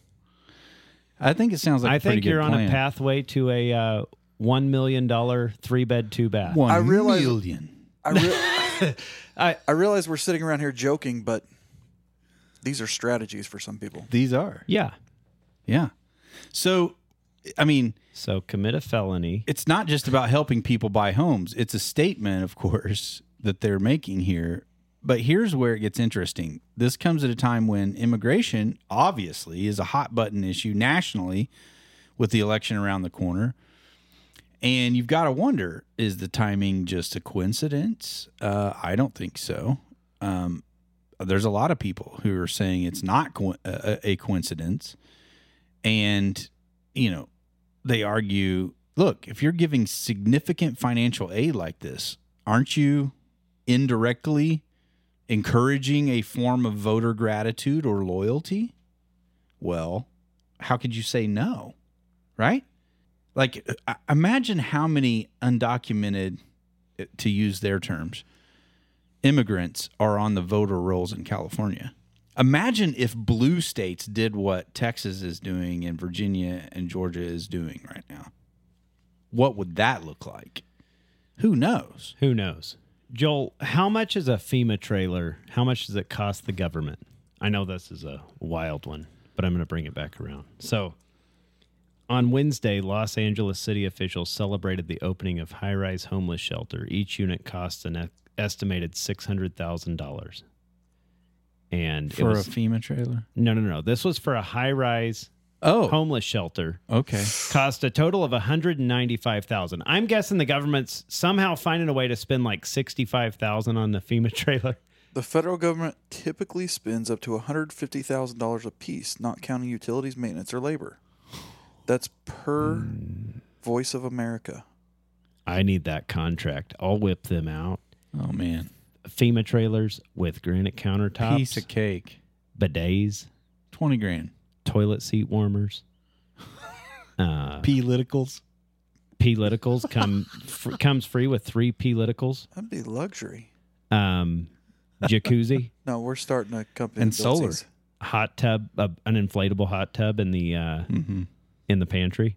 I think it sounds like I a pretty think good you're on plan. a pathway to a uh, one million dollar three bed two bath. One I realize- million. I re- I, I realize we're sitting around here joking, but these are strategies for some people. These are. yeah. Yeah. So, I mean, So commit a felony. it's not just about helping people buy homes. It's a statement, of course, that they're making here. But here's where it gets interesting. This comes at a time when immigration, obviously, is a hot button issue nationally with the election around the corner. And you've got to wonder, is the timing just a coincidence? Uh, I don't think so. Um, there's a lot of people who are saying it's not co- a, a coincidence. And, you know, they argue, look, if you're giving significant financial aid like this, aren't you indirectly encouraging a form of voter gratitude or loyalty? Well, how could you say no? Right? Like, uh, imagine how many undocumented, to use their terms, immigrants are on the voter rolls in California. Imagine if blue states did what Texas is doing and Virginia and Georgia is doing right now. What would that look like? Who knows? Who knows? Joel, how much is a FEMA trailer? How much does it cost the government? I know this is a wild one, but I'm going to bring it back around. So, on Wednesday, Los Angeles city officials celebrated the opening of high-rise homeless shelter. Each unit costs an e- estimated six hundred thousand dollars. And For it was, a FEMA trailer? No, no, no. This was for a high-rise oh. homeless shelter. Okay. Cost a total of one hundred ninety-five thousand dollars. I'm guessing the government's somehow finding a way to spend like sixty-five thousand dollars on the FEMA trailer. The federal government typically spends up to one hundred fifty thousand dollars a piece, not counting utilities, maintenance, or labor. That's per mm. Voice of America. I need that contract. I'll whip them out. Oh, man. FEMA trailers with granite countertops. Piece of cake. Bidets. twenty grand. Toilet seat warmers. uh, P-liticals. P-liticals come fr- comes free with three P-liticals. That'd be luxury. Um, jacuzzi. No, we're starting a company. And that builds solar. these. Hot tub, uh, an inflatable hot tub in the uh, Mm-hmm. in the pantry.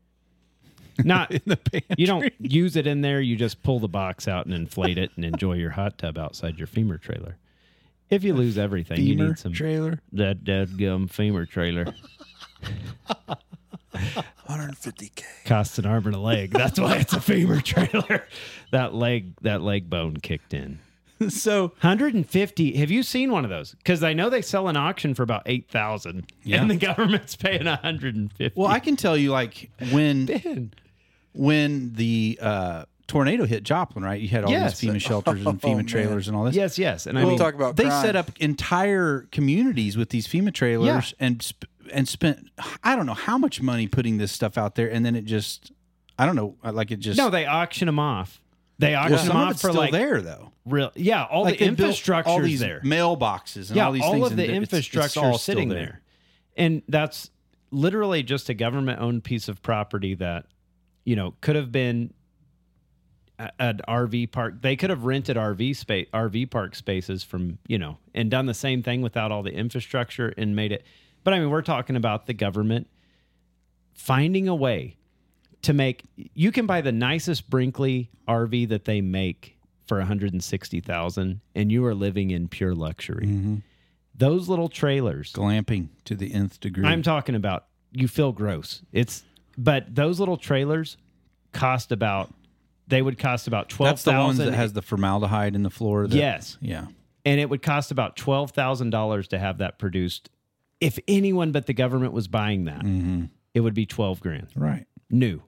Not in the pantry. You don't use it in there. You just pull the box out and inflate it and enjoy your hot tub outside your femur trailer. If you lose everything, femur you need some trailer. That dead gum femur trailer. one hundred fifty K. Costs an arm and a leg. That's why it's a femur trailer. That leg, that leg bone kicked in. So one hundred fifty. Have you seen one of those? Because I know they sell an auction for about eight thousand, Yeah. and the government's paying one hundred fifty. Well, I can tell you, like when Ben. when the uh, tornado hit Joplin, right? You had all Yes. these FEMA shelters and Oh, FEMA man. trailers and all this. Yes, yes, and I We'll mean, talk about They crime. set up entire communities with these FEMA trailers Yeah. and sp- and spent I don't know how much money putting this stuff out there, and then it just I don't know, like it just no, they auction them off. They auction well, them some of off it's for still like there though. real, yeah, all Like the they built infrastructure all these there. mailboxes and Yeah, all these all things, of the and it's- it's infrastructure all is still sitting there. And that's literally just a government-owned piece of property that, you know, could have been a- an R V park. They could have rented R V space, R V park spaces from, you know, and done the same thing without all the infrastructure and made it. But I mean, we're talking about the government finding a way to make. You can buy the nicest Brinkley R V that they make for one hundred sixty thousand dollars, and you are living in pure luxury. Mm-hmm. Those little trailers, glamping to the nth degree. I'm talking about, you feel gross. It's but those little trailers cost about they would cost about twelve That's the ones thousand. that has the formaldehyde in the floor. That, Yes. Yeah. And it would cost about twelve thousand dollars to have that produced. If anyone but the government was buying that, Mm-hmm. it would be twelve grand. Right. New.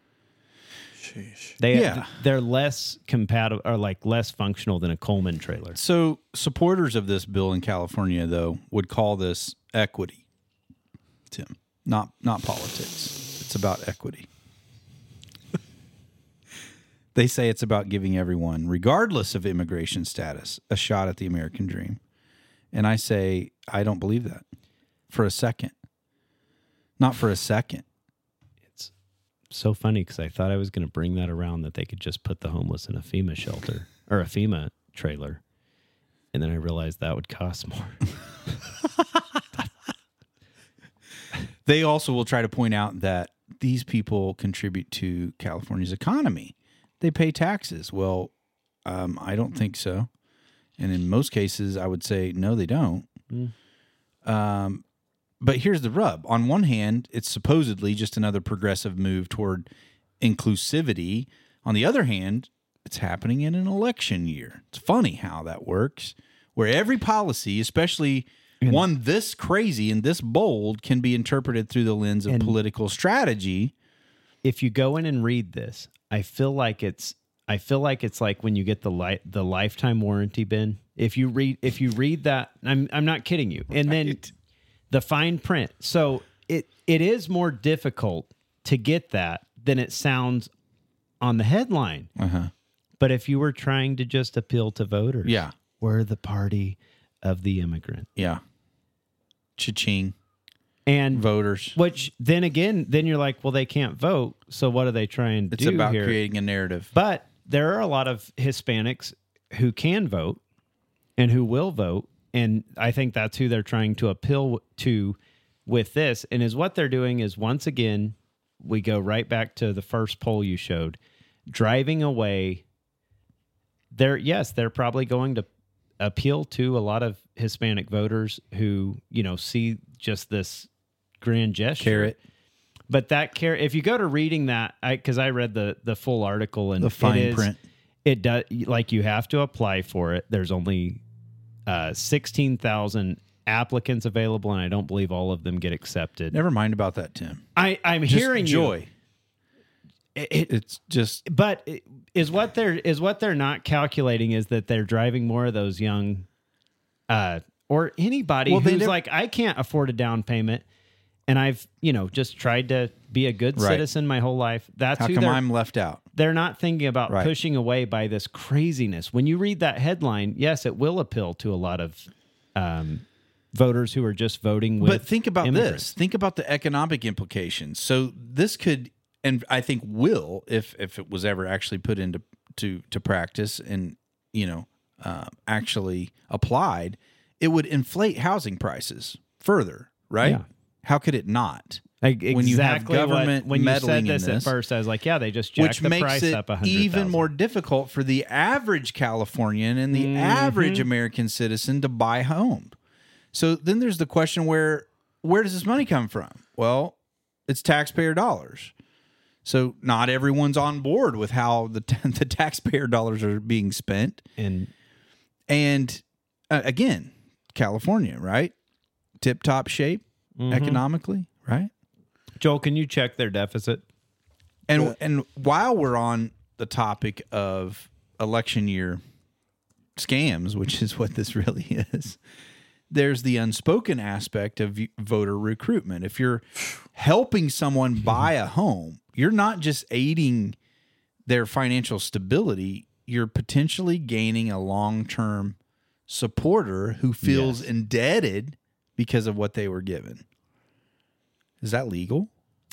Sheesh. They Yeah. they're less compatible or like less functional than a Coleman trailer. So supporters of this bill in California, though, would call this equity, Tim, not not politics. It's about equity. They say it's about giving everyone, regardless of immigration status, a shot at the American dream. And I say, I don't believe that for a second. Not for a second. It's so funny because I thought I was going to bring that around that they could just put the homeless in a FEMA shelter or a FEMA trailer. And then I realized that would cost more. They also will try to point out that these people contribute to California's economy. They pay taxes. Well, um, I don't think so. And in most cases, I would say, no, they don't. Mm. Um, but here's the rub. On one hand, it's supposedly just another progressive move toward inclusivity. On the other hand, it's happening in an election year. It's funny how that works, where every policy, especially one this crazy and this bold, can be interpreted through the lens of And- political strategy. If you go in and read this, I feel like it's I feel like it's like when you get the li- the lifetime warranty bin. If you read if you read that, I'm I'm not kidding you. And then the fine print. So it it is more difficult to get that than it sounds on the headline. Uh-huh. But if you were trying to just appeal to voters, Yeah. we're the party of the immigrant. Yeah. Cha-ching. And Voters. which then again, then you're like, well, they can't vote. So what are they trying to It's do about here? creating a narrative. But there are a lot of Hispanics who can vote and who will vote. And I think that's who they're trying to appeal to with this. And is what they're doing is, once again, we go right back to the first poll you showed. driving away. They're yes, they're probably going to appeal to a lot of Hispanic voters who, you know, see just this grand gesture. Carrot. But that care, if you go to reading that, I because I read the the full article and The fine it is, print. It does like you have to apply for it. There's only uh, sixteen thousand applicants available, and I don't believe all of them get accepted. Never mind about that, Tim. I I'm Just hearing joy. you. It, it, It's just but it- is what they're is what they're not calculating is that they're driving more of those young, uh, or anybody Well, they who's never- like, I can't afford a down payment, and I've you know just tried to be a good Right. citizen my whole life. That's how who come they're I'm left out? they're not thinking about Right. pushing away by this craziness. When you read that headline, yes, it will appeal to a lot of um, voters who are just voting with. But think about immigrants. this. Think about the economic implications. So this could, and I think will, if if it was ever actually put into to to practice and you know uh, actually applied, it would inflate housing prices further, right? Yeah. How could it not? Like, when you have exactly what- government when you meddling said this, in at this, first, I was like, yeah, they just jacked which the makes price it up a hundred even thousand. more difficult for the average Californian and the Mhm. average American citizen to buy a home. So then there's the question where where does this money come from? Well, it's taxpayer dollars. So not everyone's on board with how the the taxpayer dollars are being spent. And and uh, again, California, right? Tip top shape Mhm. economically, right? Joel, can you check their deficit? And Yeah. and while we're on the topic of election year scams, which is what this really is, there's the unspoken aspect of v- voter recruitment. If you're helping someone buy a home, you're not just aiding their financial stability, you're potentially gaining a long-term supporter who feels Yes. indebted because of what they were given. Is that legal?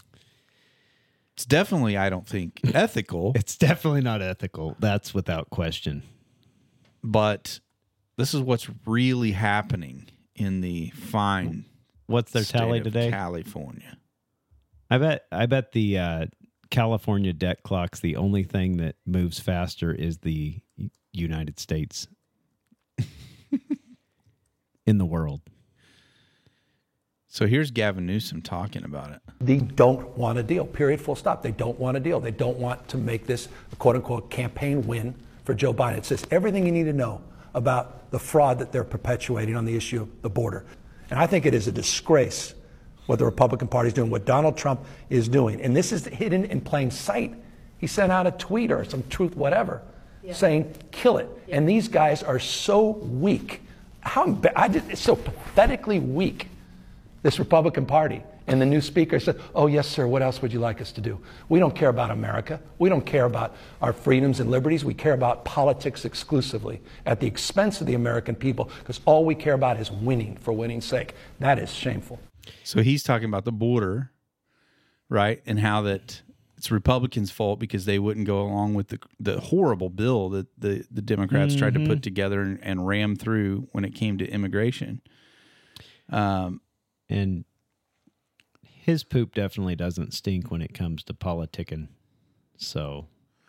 It's definitely, I don't think, ethical, It's definitely not ethical. That's without question. but this is what's really happening in the fine What's their state tally of today? California. I bet. I bet the uh, California debt clock's the only thing that moves faster is the U- United States in the world. So here's Gavin Newsom talking about it. They don't want a deal, period, full stop. They don't want a deal. They don't want to make this a quote-unquote campaign win for Joe Biden. It says everything you need to know about the fraud that they're perpetuating on the issue of the border. And I think it is a disgrace what the Republican Party is doing, what Donald Trump is doing. And this is hidden in plain sight. He sent out a tweet or some truth, whatever, saying, kill it. And these guys are so weak. How emba- I just, it's so pathetically weak, this Republican Party. And the new speaker said, oh, yes, sir, what else would you like us to do? We don't care about America. We don't care about our freedoms and liberties. We care about politics exclusively at the expense of the American people, because all we care about is winning for winning's sake. That is shameful. So he's talking about the border, right? And how that it's Republicans' fault because they wouldn't go along with the the horrible bill that the, the Democrats tried to put together and, and ram through when it came to immigration. Um, And his poop definitely doesn't stink when it comes to politicking. So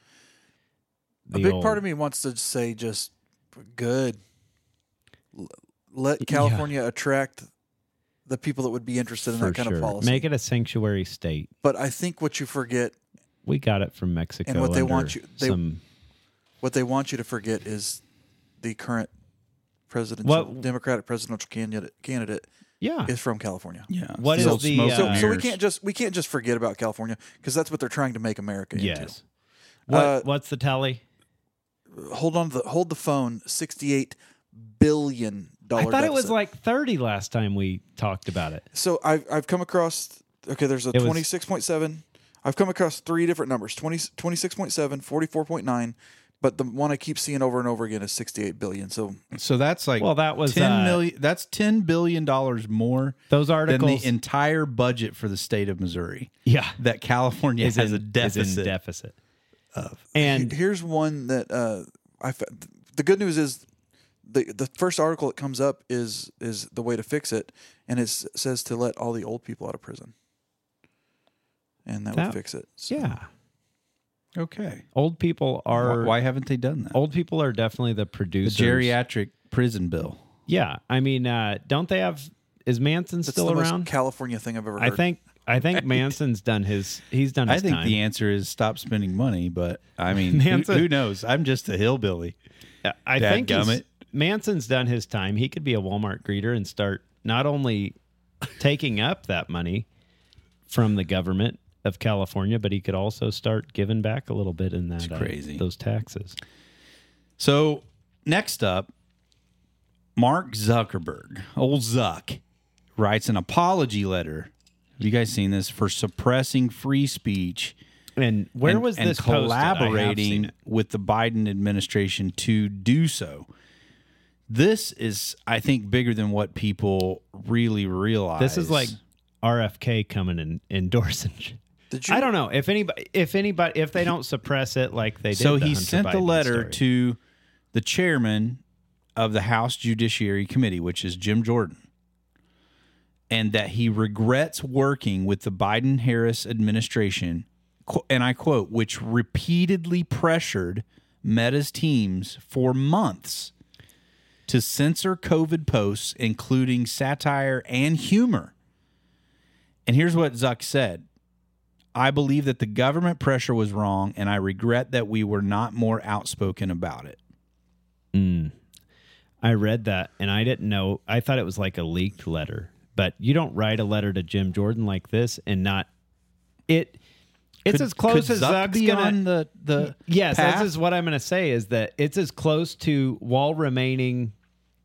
A the big old- part of me wants to say just good. L- Let California attract the people that would be interested in for that kind sure. of policy. Make it a sanctuary state. But I think what you forget, We got it from Mexico. and what they under want you, they, some what they want you to forget is the current presidential What- Democratic presidential candidate candidate yeah. is from California. yeah. What Still is the, smoke uh, and So, so we mirrors. can't just we can't just forget about California, because that's what they're trying to make America into. Yes. What, Uh, what's the tally? Hold on, to the hold the phone. Sixty-eight billion I dollar. thought it was like thirty last time we talked about it. So I've I've come across. Okay, there's a It was- twenty-six point seven. I've come across three different numbers: twenty, twenty-six point seven, forty-four point nine. But the one I keep seeing over and over again is sixty-eight billion. So So that's like Well, that was, ten uh, million. That's ten billion dollars more Those than articles the entire budget for the state of Missouri. yeah, That California is has in, a deficit. is in deficit. of. And here's one that uh, I. fa- The good news is the the first article that comes up is is the way to fix it, and it says to let all the old people out of prison, and that, That- would fix it. So yeah, Okay. Old people are. Why, why haven't they done that? Old people are definitely the The producers. geriatric prison bill. Yeah, I mean, uh, don't they have? Is Manson That's still the around? most California thing I've ever heard. I think. I think Manson's done his. He's done I his think time. the answer is stop spending money, but I mean, who, Manson- who knows? I'm just a hillbilly. I think he's- Dadgummit. Manson's done his time. He could be a Walmart greeter and start not only taking up that money from the government of California, but he could also start giving back a little bit in that It's crazy. Uh, those taxes. So next up, Mark Zuckerberg, old Zuck, writes an apology letter. Have you guys seen this? For suppressing free speech. And where and, was and this posted? I have seen collaborating it. with the Biden administration to do so. This is, I think, bigger than what people really realize. This is like R F K coming and endorsing. Did you? I don't know if anybody, if anybody, if they don't suppress it like they did. So the he Hunter sent the Biden letter story. to the chairman of the House Judiciary Committee, which is Jim Jordan, and that he regrets working with the Biden-Harris administration, qu- and I quote, which repeatedly pressured Meta's teams for months to censor COVID posts, including satire and humor. And here's what Zuck said. I believe that the government pressure was wrong, and I regret that we were not more outspoken about it. Mm. I read that, and I didn't know. I thought it was like a leaked letter. But you don't write a letter to Jim Jordan like this and not it. It's Could- as close could as Zuck Zuck's be gonna. on the the yes, path? this is what I'm going to say. Is that it's as close to while remaining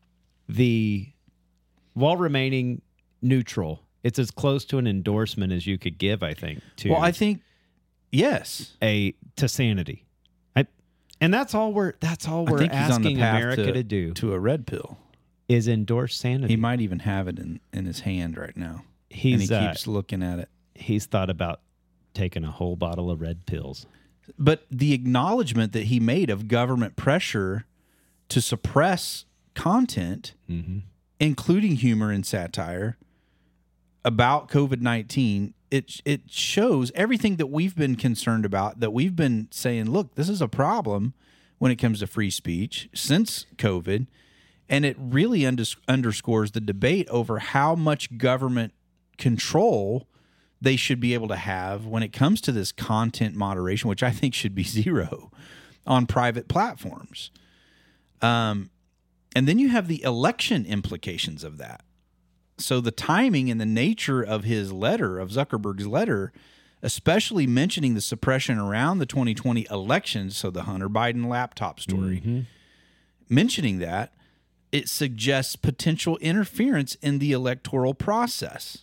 the while remaining neutral. It's as close to an endorsement as you could give. I think. To Well, I think yes. a to sanity. I, and that's all we're that's all I we're think he's on the asking path America to, to do to a red pill. is endorse sanity. He might even have it in, in his hand right now. He's, and he uh, keeps looking at it. He's thought about taking a whole bottle of red pills. But the acknowledgement that he made of government pressure to suppress content, Mm-hmm. including humor and satire, about COVID nineteen, it it shows everything that we've been concerned about, that we've been saying, look, this is a problem when it comes to free speech since COVID. And it really unders- underscores the debate over how much government control they should be able to have when it comes to this content moderation, which I think should be zero on private platforms. Um, and then you have the election implications of that. So the timing and the nature of his letter, of Zuckerberg's letter, especially mentioning the suppression around the twenty twenty elections, so the Hunter Biden laptop story, Mm-hmm. mentioning that, it suggests potential interference in the electoral process.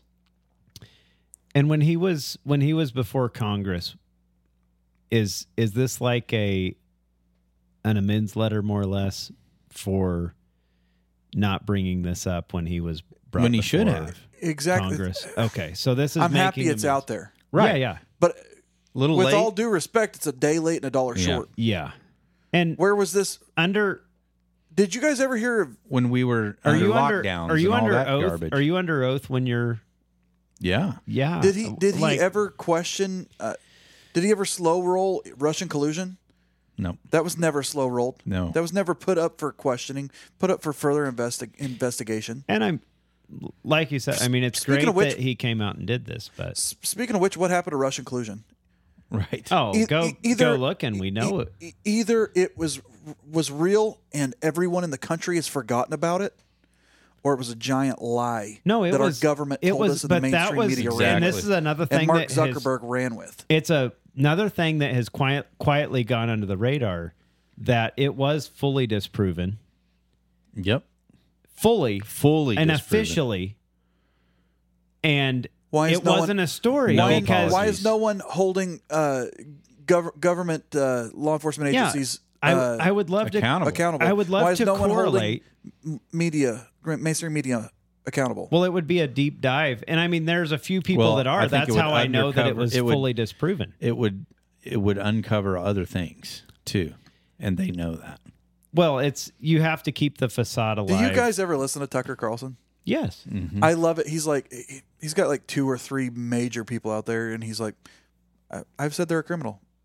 And when he was when he was before Congress, is is this like a an amends letter more or less for not bringing this up when he was brought When he should before have. Exactly. Congress? Okay, so this is I'm happy making it's amends. out there. Right? Yeah, But Little with late. all due respect, it's a day late and a dollar Yeah. short. yeah. And Where was this? under Did you guys ever hear of? when we were are under you under lockdowns are you and all under that oath? garbage. Are you under oath when you're Yeah. yeah? Did he? Did like, he ever question? Uh, did he ever slow roll Russian collusion? No. That was never slow rolled. No. That was never put up for questioning. Put up for further investi- investigation. And I'm like you said. I mean, it's Speaking great of which- that he came out and did this, but S- Speaking of which, what happened to Russian collusion? Right. oh, E- go e- either- go look, and we know E- it. e- either it was was real and everyone in the country has forgotten about it, or it was a giant lie. No, it that was our government it told was, us in but the that mainstream was media Exactly. ran and with. this is another thing and Mark that has- Zuckerberg ran with. It's a another thing that has quiet, quietly gone under the radar, that it was fully disproven, Yep. fully, Fully and disproven. officially, and Why is it no one- wasn't a story No Why, because why is no one holding uh, gov- government uh, law enforcement yeah, agencies I, uh, I would love accountable. to accountable? I would love Why is to no one holding correlate. m- media, mainstream media accountable? Well, it would be a deep dive, and I mean, there's a few people Well, that I are. think That's it would how I know that it undercover- was it would- fully disproven. It would it would uncover other things too, and they know that. Well, it's you have to keep the facade Do alive. you guys ever listen to Tucker Carlson? Yes. Mm-hmm. I love it. He's like, he- he's got like two or three major people out there, and he's like, I- I've said they're a criminal.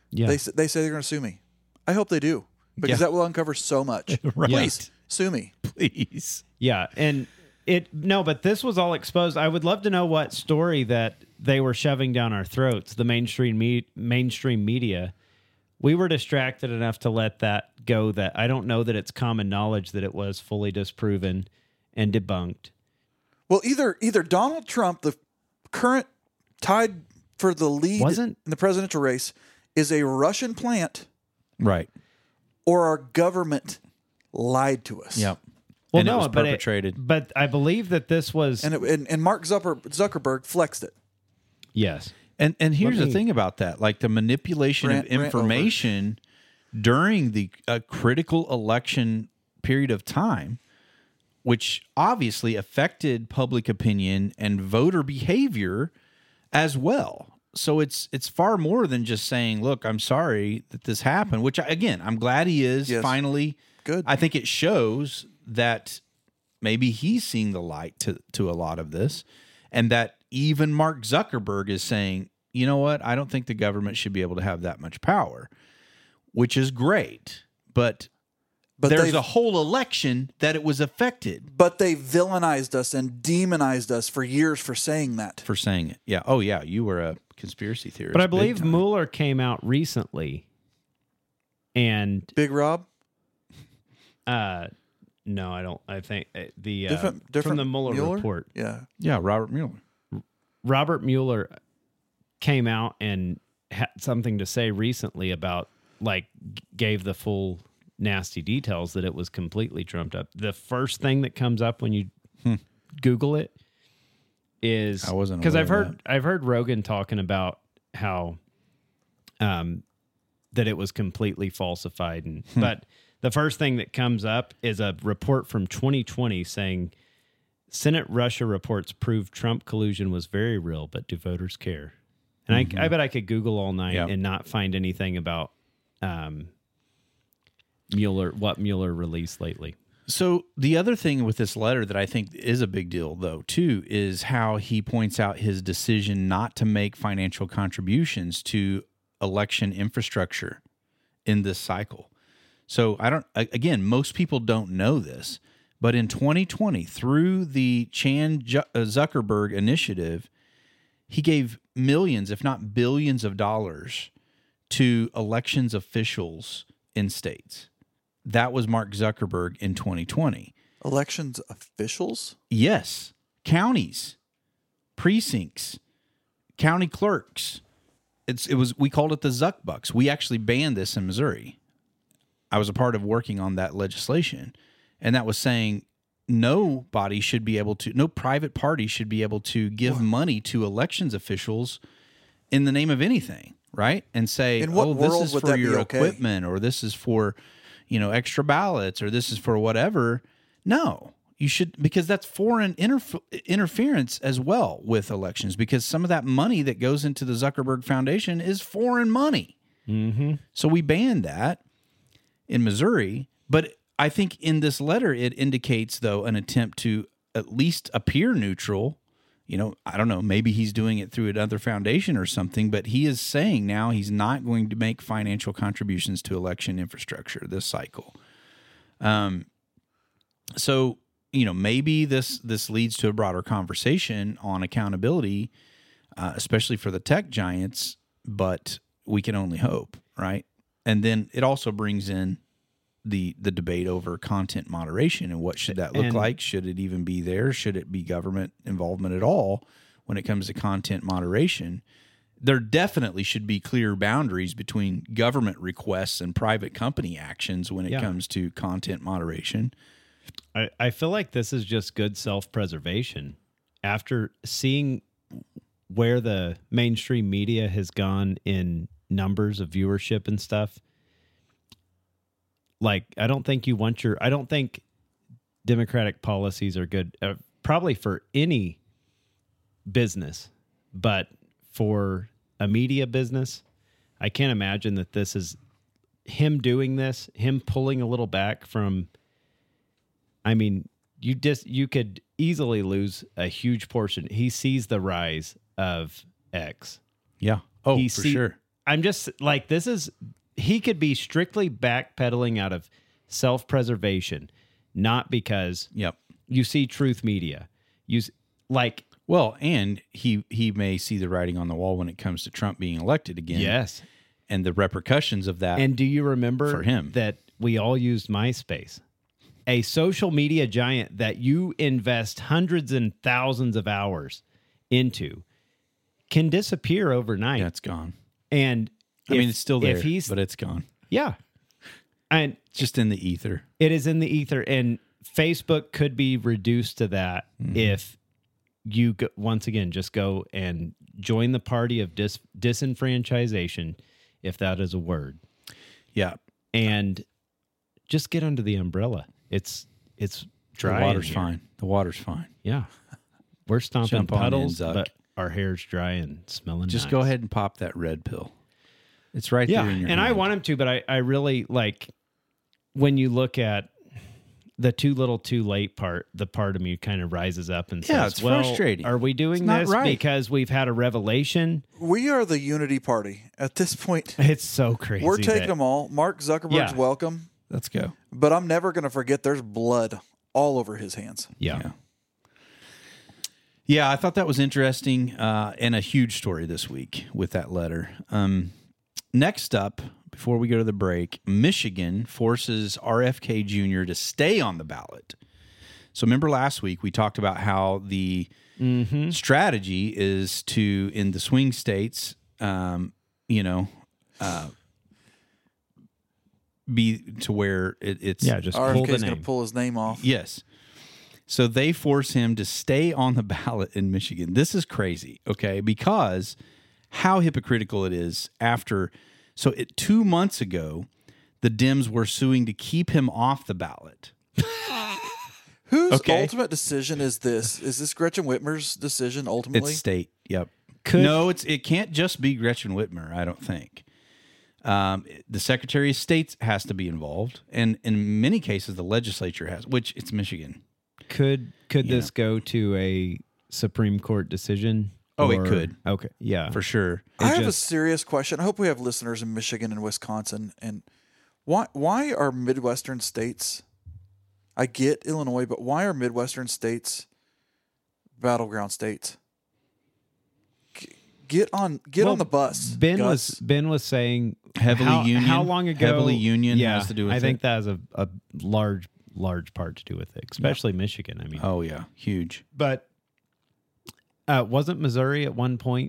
Yeah. They s- they say they're going to sue me. I hope they do because Yeah. that will uncover so much. Right. Please sue me. Please. Yeah, and it no, but this was all exposed. I would love to know what story that they were shoving down our throats. The mainstream me- mainstream media. We were distracted enough to let that go. That I don't know that it's common knowledge that it was fully disproven and debunked. Well, either either Donald Trump, the current tied for the lead Wasn't- in the presidential race, is a Russian plant, Right. or our government lied to us. Yep. Well, and no, it was but perpetrated. It, but I believe that this was And, it, and and Mark Zucker, Zuckerberg flexed it. yes. And and here's Let the me- thing about that, like the manipulation Rant- of rant information during the uh, critical election period of time, which obviously affected public opinion and voter behavior as well. So it's it's far more than just saying, "Look, I'm sorry that this happened." Which again, I'm glad he is Yes. finally. Good. I think it shows that maybe he's seeing the light to to a lot of this, and that even Mark Zuckerberg is saying, you know what, I don't think the government should be able to have that much power, which is great. But, But there's they've- a whole election that it was affected But they villainized us and demonized us for years for saying that. for saying it. Yeah. Oh, yeah. You were a conspiracy theorist. But I big believe time. Mueller came out recently, and Big Rob, uh, no, I don't. I think uh, the uh, different, different from the Mueller, Mueller? report. Yeah, Yeah, Robert Mueller. Robert Mueller came out and had something to say recently about, like, g- gave the full nasty details that it was completely trumped up. The first thing that comes up when you Google it is I wasn't because aware I've of heard I've heard Rogan talking about how um that it was completely falsified, and but the first thing that comes up is a report from twenty twenty saying Senate Russia reports prove Trump collusion was very real, but do voters care? And I, I bet I could Google all night Yep. and not find anything about um, Mueller, what Mueller released lately. So the other thing with this letter that I think is a big deal, though, too, is how he points out his decision not to make financial contributions to election infrastructure in this cycle. So I don't, a- again, most people don't know this, but in twenty twenty, through the Chan Ju- uh, Zuckerberg initiative, he gave millions, if not billions of dollars to elections officials in states. That was Mark Zuckerberg in twenty twenty. elections officials. Yes, counties, precincts, county clerks. It's it was we called it the Zuck Bucks. We actually banned this in Missouri. I was a part of working on that legislation, and that was saying nobody should be able to, no private party should be able to give money to elections officials in the name of anything, right? And say, In what oh, this world is would for that be your okay? equipment, or this is for, you know, extra ballots, or this is for whatever. No, you should, because that's foreign interf- interference as well with elections, because some of that money that goes into the Zuckerberg Foundation is foreign money. Mm-hmm. So we banned that in Missouri. But I think in this letter, it indicates, though, an attempt to at least appear neutral. You know, I don't know, maybe he's doing it through another foundation or something, but he is saying now he's not going to make financial contributions to election infrastructure this cycle. Um, so, you know, maybe this this leads to a broader conversation on accountability, uh, especially for the tech giants, but we can only hope, right? And then it also brings in the the debate over content moderation and what should that look And- like? Should it even be there? Should it be government involvement at all when it comes to content moderation? There definitely should be clear boundaries between government requests and private company actions when it Yeah. comes to content moderation. I, I feel like this is just good self-preservation. After seeing where the mainstream media has gone in numbers of viewership and stuff, like, I don't think you want your, I don't think Democratic policies are good, uh, probably for any business, but for a media business, I can't imagine that this is him doing this, him pulling a little back from, I mean, you just, you could easily lose a huge portion. He sees the rise of X. Yeah. Oh, He for see- sure. I'm just like, this is, he could be strictly backpedaling out of self-preservation, not because Yep. you see Truth Media. You s- like, Well, and he he may see the writing on the wall when it comes to Trump being elected again. yes. And the repercussions of that. And do you remember for him. that we all used MySpace? A social media giant that you invest hundreds and thousands of hours into can disappear overnight. yeah, it's gone. And I if- mean, it's still there, if he's, but it's gone. yeah. And It's just in the ether. it is in the ether, and Facebook could be reduced to that Mm-hmm. if you go, once again just go and join the party of dis, disenfranchisation, if that is a word, Yeah. and just get under the umbrella. It's it's dry. The in water's here. fine. The water's fine. Yeah, we're stomping Jump on in, puddles, Zuck. but our hair's dry and smelling. Just nice. go ahead and pop that red pill. It's right Yeah, there in your and I hand. want him to, but I, I really like when you look at the too little too late part, the part of me kind of rises up and Yeah, says, it's well, frustrating. are we doing It's not this right. because we've had a revelation? We are the unity party at this point. It's so crazy. We're taking that- them all. Mark Zuckerberg's Yeah. welcome, Let's go. but I'm never going to forget there's blood all over his hands. Yeah. Yeah. Yeah, I thought that was interesting uh, and a huge story this week with that letter. Um, next up, before we go to the break, Michigan forces R F K Junior to stay on the ballot. So remember last week we talked about how the Mm-hmm. strategy is to, in the swing states, um, you know, uh, be to where it, it's Yeah, just pull the R F K's going name. to pull his name off. Yes. So they force him to stay on the ballot in Michigan. This is crazy, okay? Because how hypocritical it is after. So it, two months ago, the Dems were suing to keep him off the ballot. Whose Okay. ultimate decision is this? Is this Gretchen Whitmer's decision ultimately? It's state. Yep. Could- no, it's it can't just be Gretchen Whitmer. I don't think. Um, the Secretary of State has to be involved, and in many cases, the legislature has. Which it's Michigan. Could could Yeah. this go to a Supreme Court decision? Oh, it Or- could. Okay. Yeah. For sure. I have a just- serious question. I hope we have listeners in Michigan and Wisconsin. And why why are Midwestern states? I get Illinois, but why are Midwestern states battleground states? G- Get on get Well, on the bus. Ben Gus. was Ben was saying Heavily how, union- How long ago? heavily union yeah, has to do with I think it. that has a, a large large part to do with it, especially Michigan. I mean, Oh yeah, huge. but uh, wasn't Missouri at one point?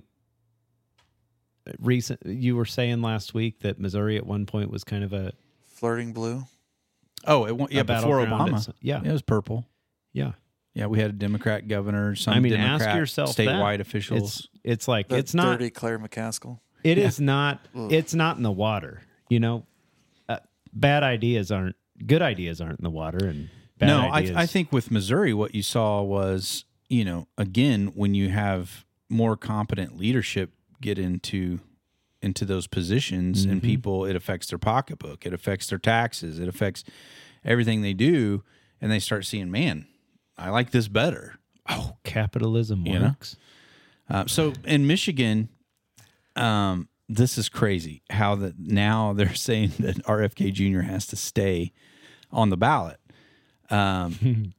Recent, you were saying last week that Missouri at one point was kind of a flirting blue. Oh, it won't, yeah, A before battleground, Obama. it's- yeah. it was purple. yeah. Yeah, we had a Democrat governor, some I mean, Democrat ask yourself statewide that. officials. It's, it's like That it's not. dirty Claire McCaskill. It is not. It's not in the water. You know, uh, bad ideas aren't good. Ideas aren't in the water, and bad no, I, ideas. I think with Missouri, what you saw was, you know, again, when you have more competent leadership get into into those positions and Mm-hmm. people, it affects their pocketbook, it affects their taxes, it affects everything they do, and they start seeing, man, I like this better. oh, capitalism You know? works. Uh, so in Michigan, um, this is crazy how that now they're saying that R F K Junior has to stay on the ballot. Um,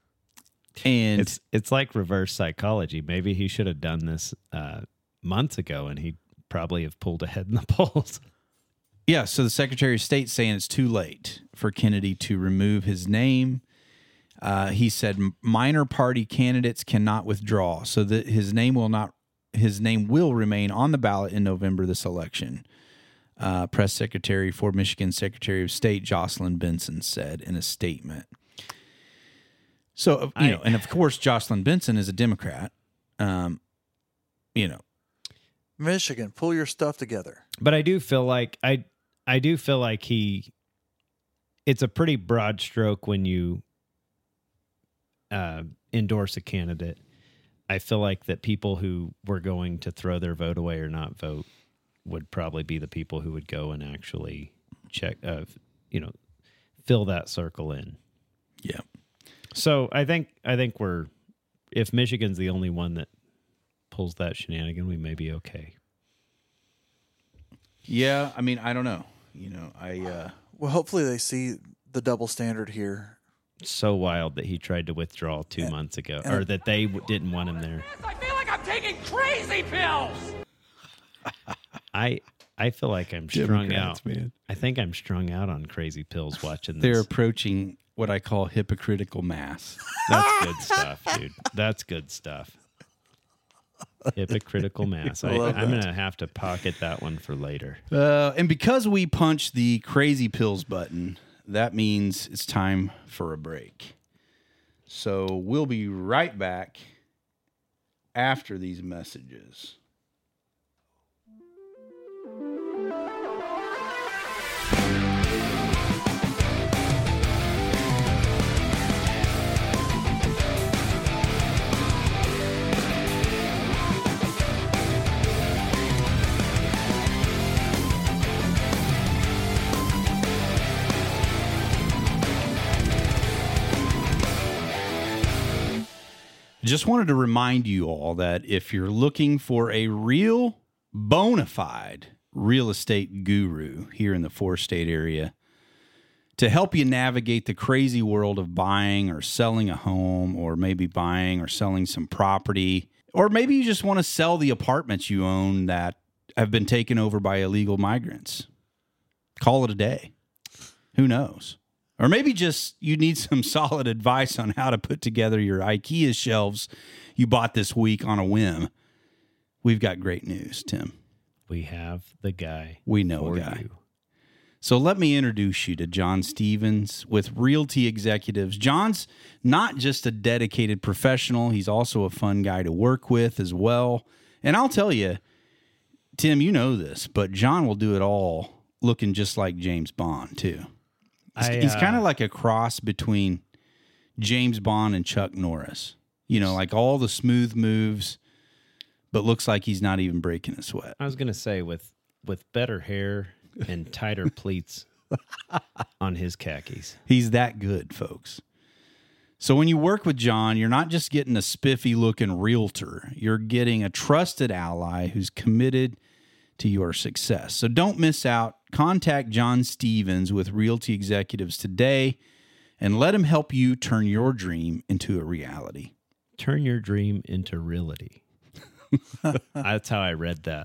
and It's it's like reverse psychology. Maybe he should have done this uh, months ago, and he'd probably have pulled ahead in the polls. yeah, so the Secretary of State saying it's too late for Kennedy to remove his name. Uh, he said minor party candidates cannot withdraw, so that his name will not his name will remain on the ballot in November this election. Uh, Press Secretary for Michigan Secretary of State Jocelyn Benson said in a statement. So uh, you I- know, and of course, Jocelyn Benson is a Democrat. Um, you know, Michigan, pull your stuff together. But I do feel like I I do feel like he. It's a pretty broad stroke when you uh, endorse a candidate. I feel like that people who were going to throw their vote away or not vote would probably be the people who would go and actually check, uh, you know, fill that circle in. yeah. So I think I think we're if Michigan's the only one that pulls that shenanigan, we may be okay. Yeah, I mean, I don't know. You know, I uh, Well, hopefully they see the double standard here. So wild that he tried to withdraw two months ago, or that they w- didn't want him there. I feel like I'm taking crazy pills. I I feel like I'm strung Democrats, out. man. I think I'm strung out on crazy pills watching they're this. approaching what I call hypocritical mass. That's good stuff, dude. That's good stuff. Hypocritical mass. I, Love I'm that. gonna have to pocket that one for later. Uh, and because we punched the crazy pills button, that means it's time for a break. So we'll be right back after these messages. Just wanted to remind you all that if you're looking for a real bona fide real estate guru here in the four-state area to help you navigate the crazy world of buying or selling a home, or maybe buying or selling some property, or maybe you just want to sell the apartments you own that have been taken over by illegal migrants, call it a day. Who knows? Or maybe just you need some solid advice on how to put together your IKEA shelves you bought this week on a whim. We've got great news, Tim. We have the guy. We know for a guy. you. So let me introduce you to John Stevens with Realty Executives. John's not just a dedicated professional, he's also a fun guy to work with as well. And I'll tell you, Tim, you know this, but John will do it all looking just like James Bond, too. He's, I, he's uh, kind of like a cross between James Bond and Chuck Norris. You know, like all the smooth moves, but looks like he's not even breaking a sweat. I was gonna say with with better hair and tighter pleats on his khakis. He's that good, folks. So when you work with John, you're not just getting a spiffy looking realtor. You're getting a trusted ally who's committed to your success. So don't miss out. Contact John Stevens with Realty Executives today and let him help you turn your dream into a reality. Turn your dream into reality. That's how I read that.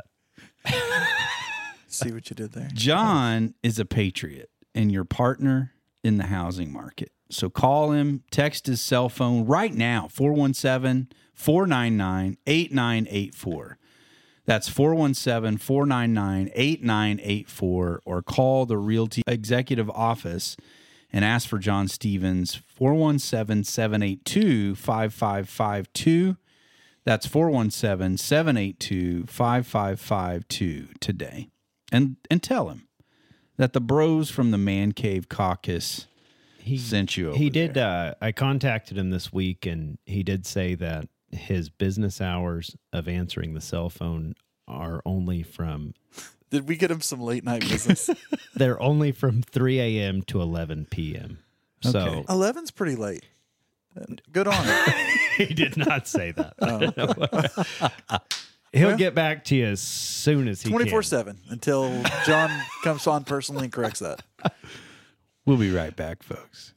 See what you did there. John is a patriot and your partner in the housing market. So call him, text his cell phone right now, four one seven, four nine nine, eight nine eight four. That's four one seven, four nine nine, eight nine eight four, or call the Realty Executive Office and ask for John Stevens, four one seven, seven eight two, five five five two. That's four one seven, seven eight two, five five five two today. And and tell him that the bros from the Man Cave Caucus He sent you over He did. there. Uh, I contacted him this week, and he did say that his business hours of answering the cell phone are only from. Did we get him some late night business? They're only from three a.m. to eleven p.m. So Okay. eleven's pretty late. Good on him. he did not say that. Oh. He'll Well, get back to you as soon as he can. twenty-four seven until John comes on personally and corrects that. We'll be right back, folks.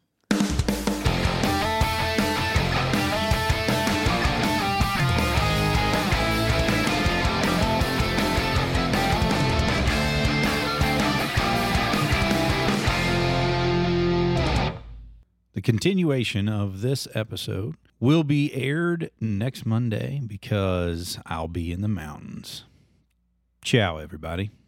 The continuation of this episode will be aired next Monday because I'll be in the mountains. Ciao, everybody.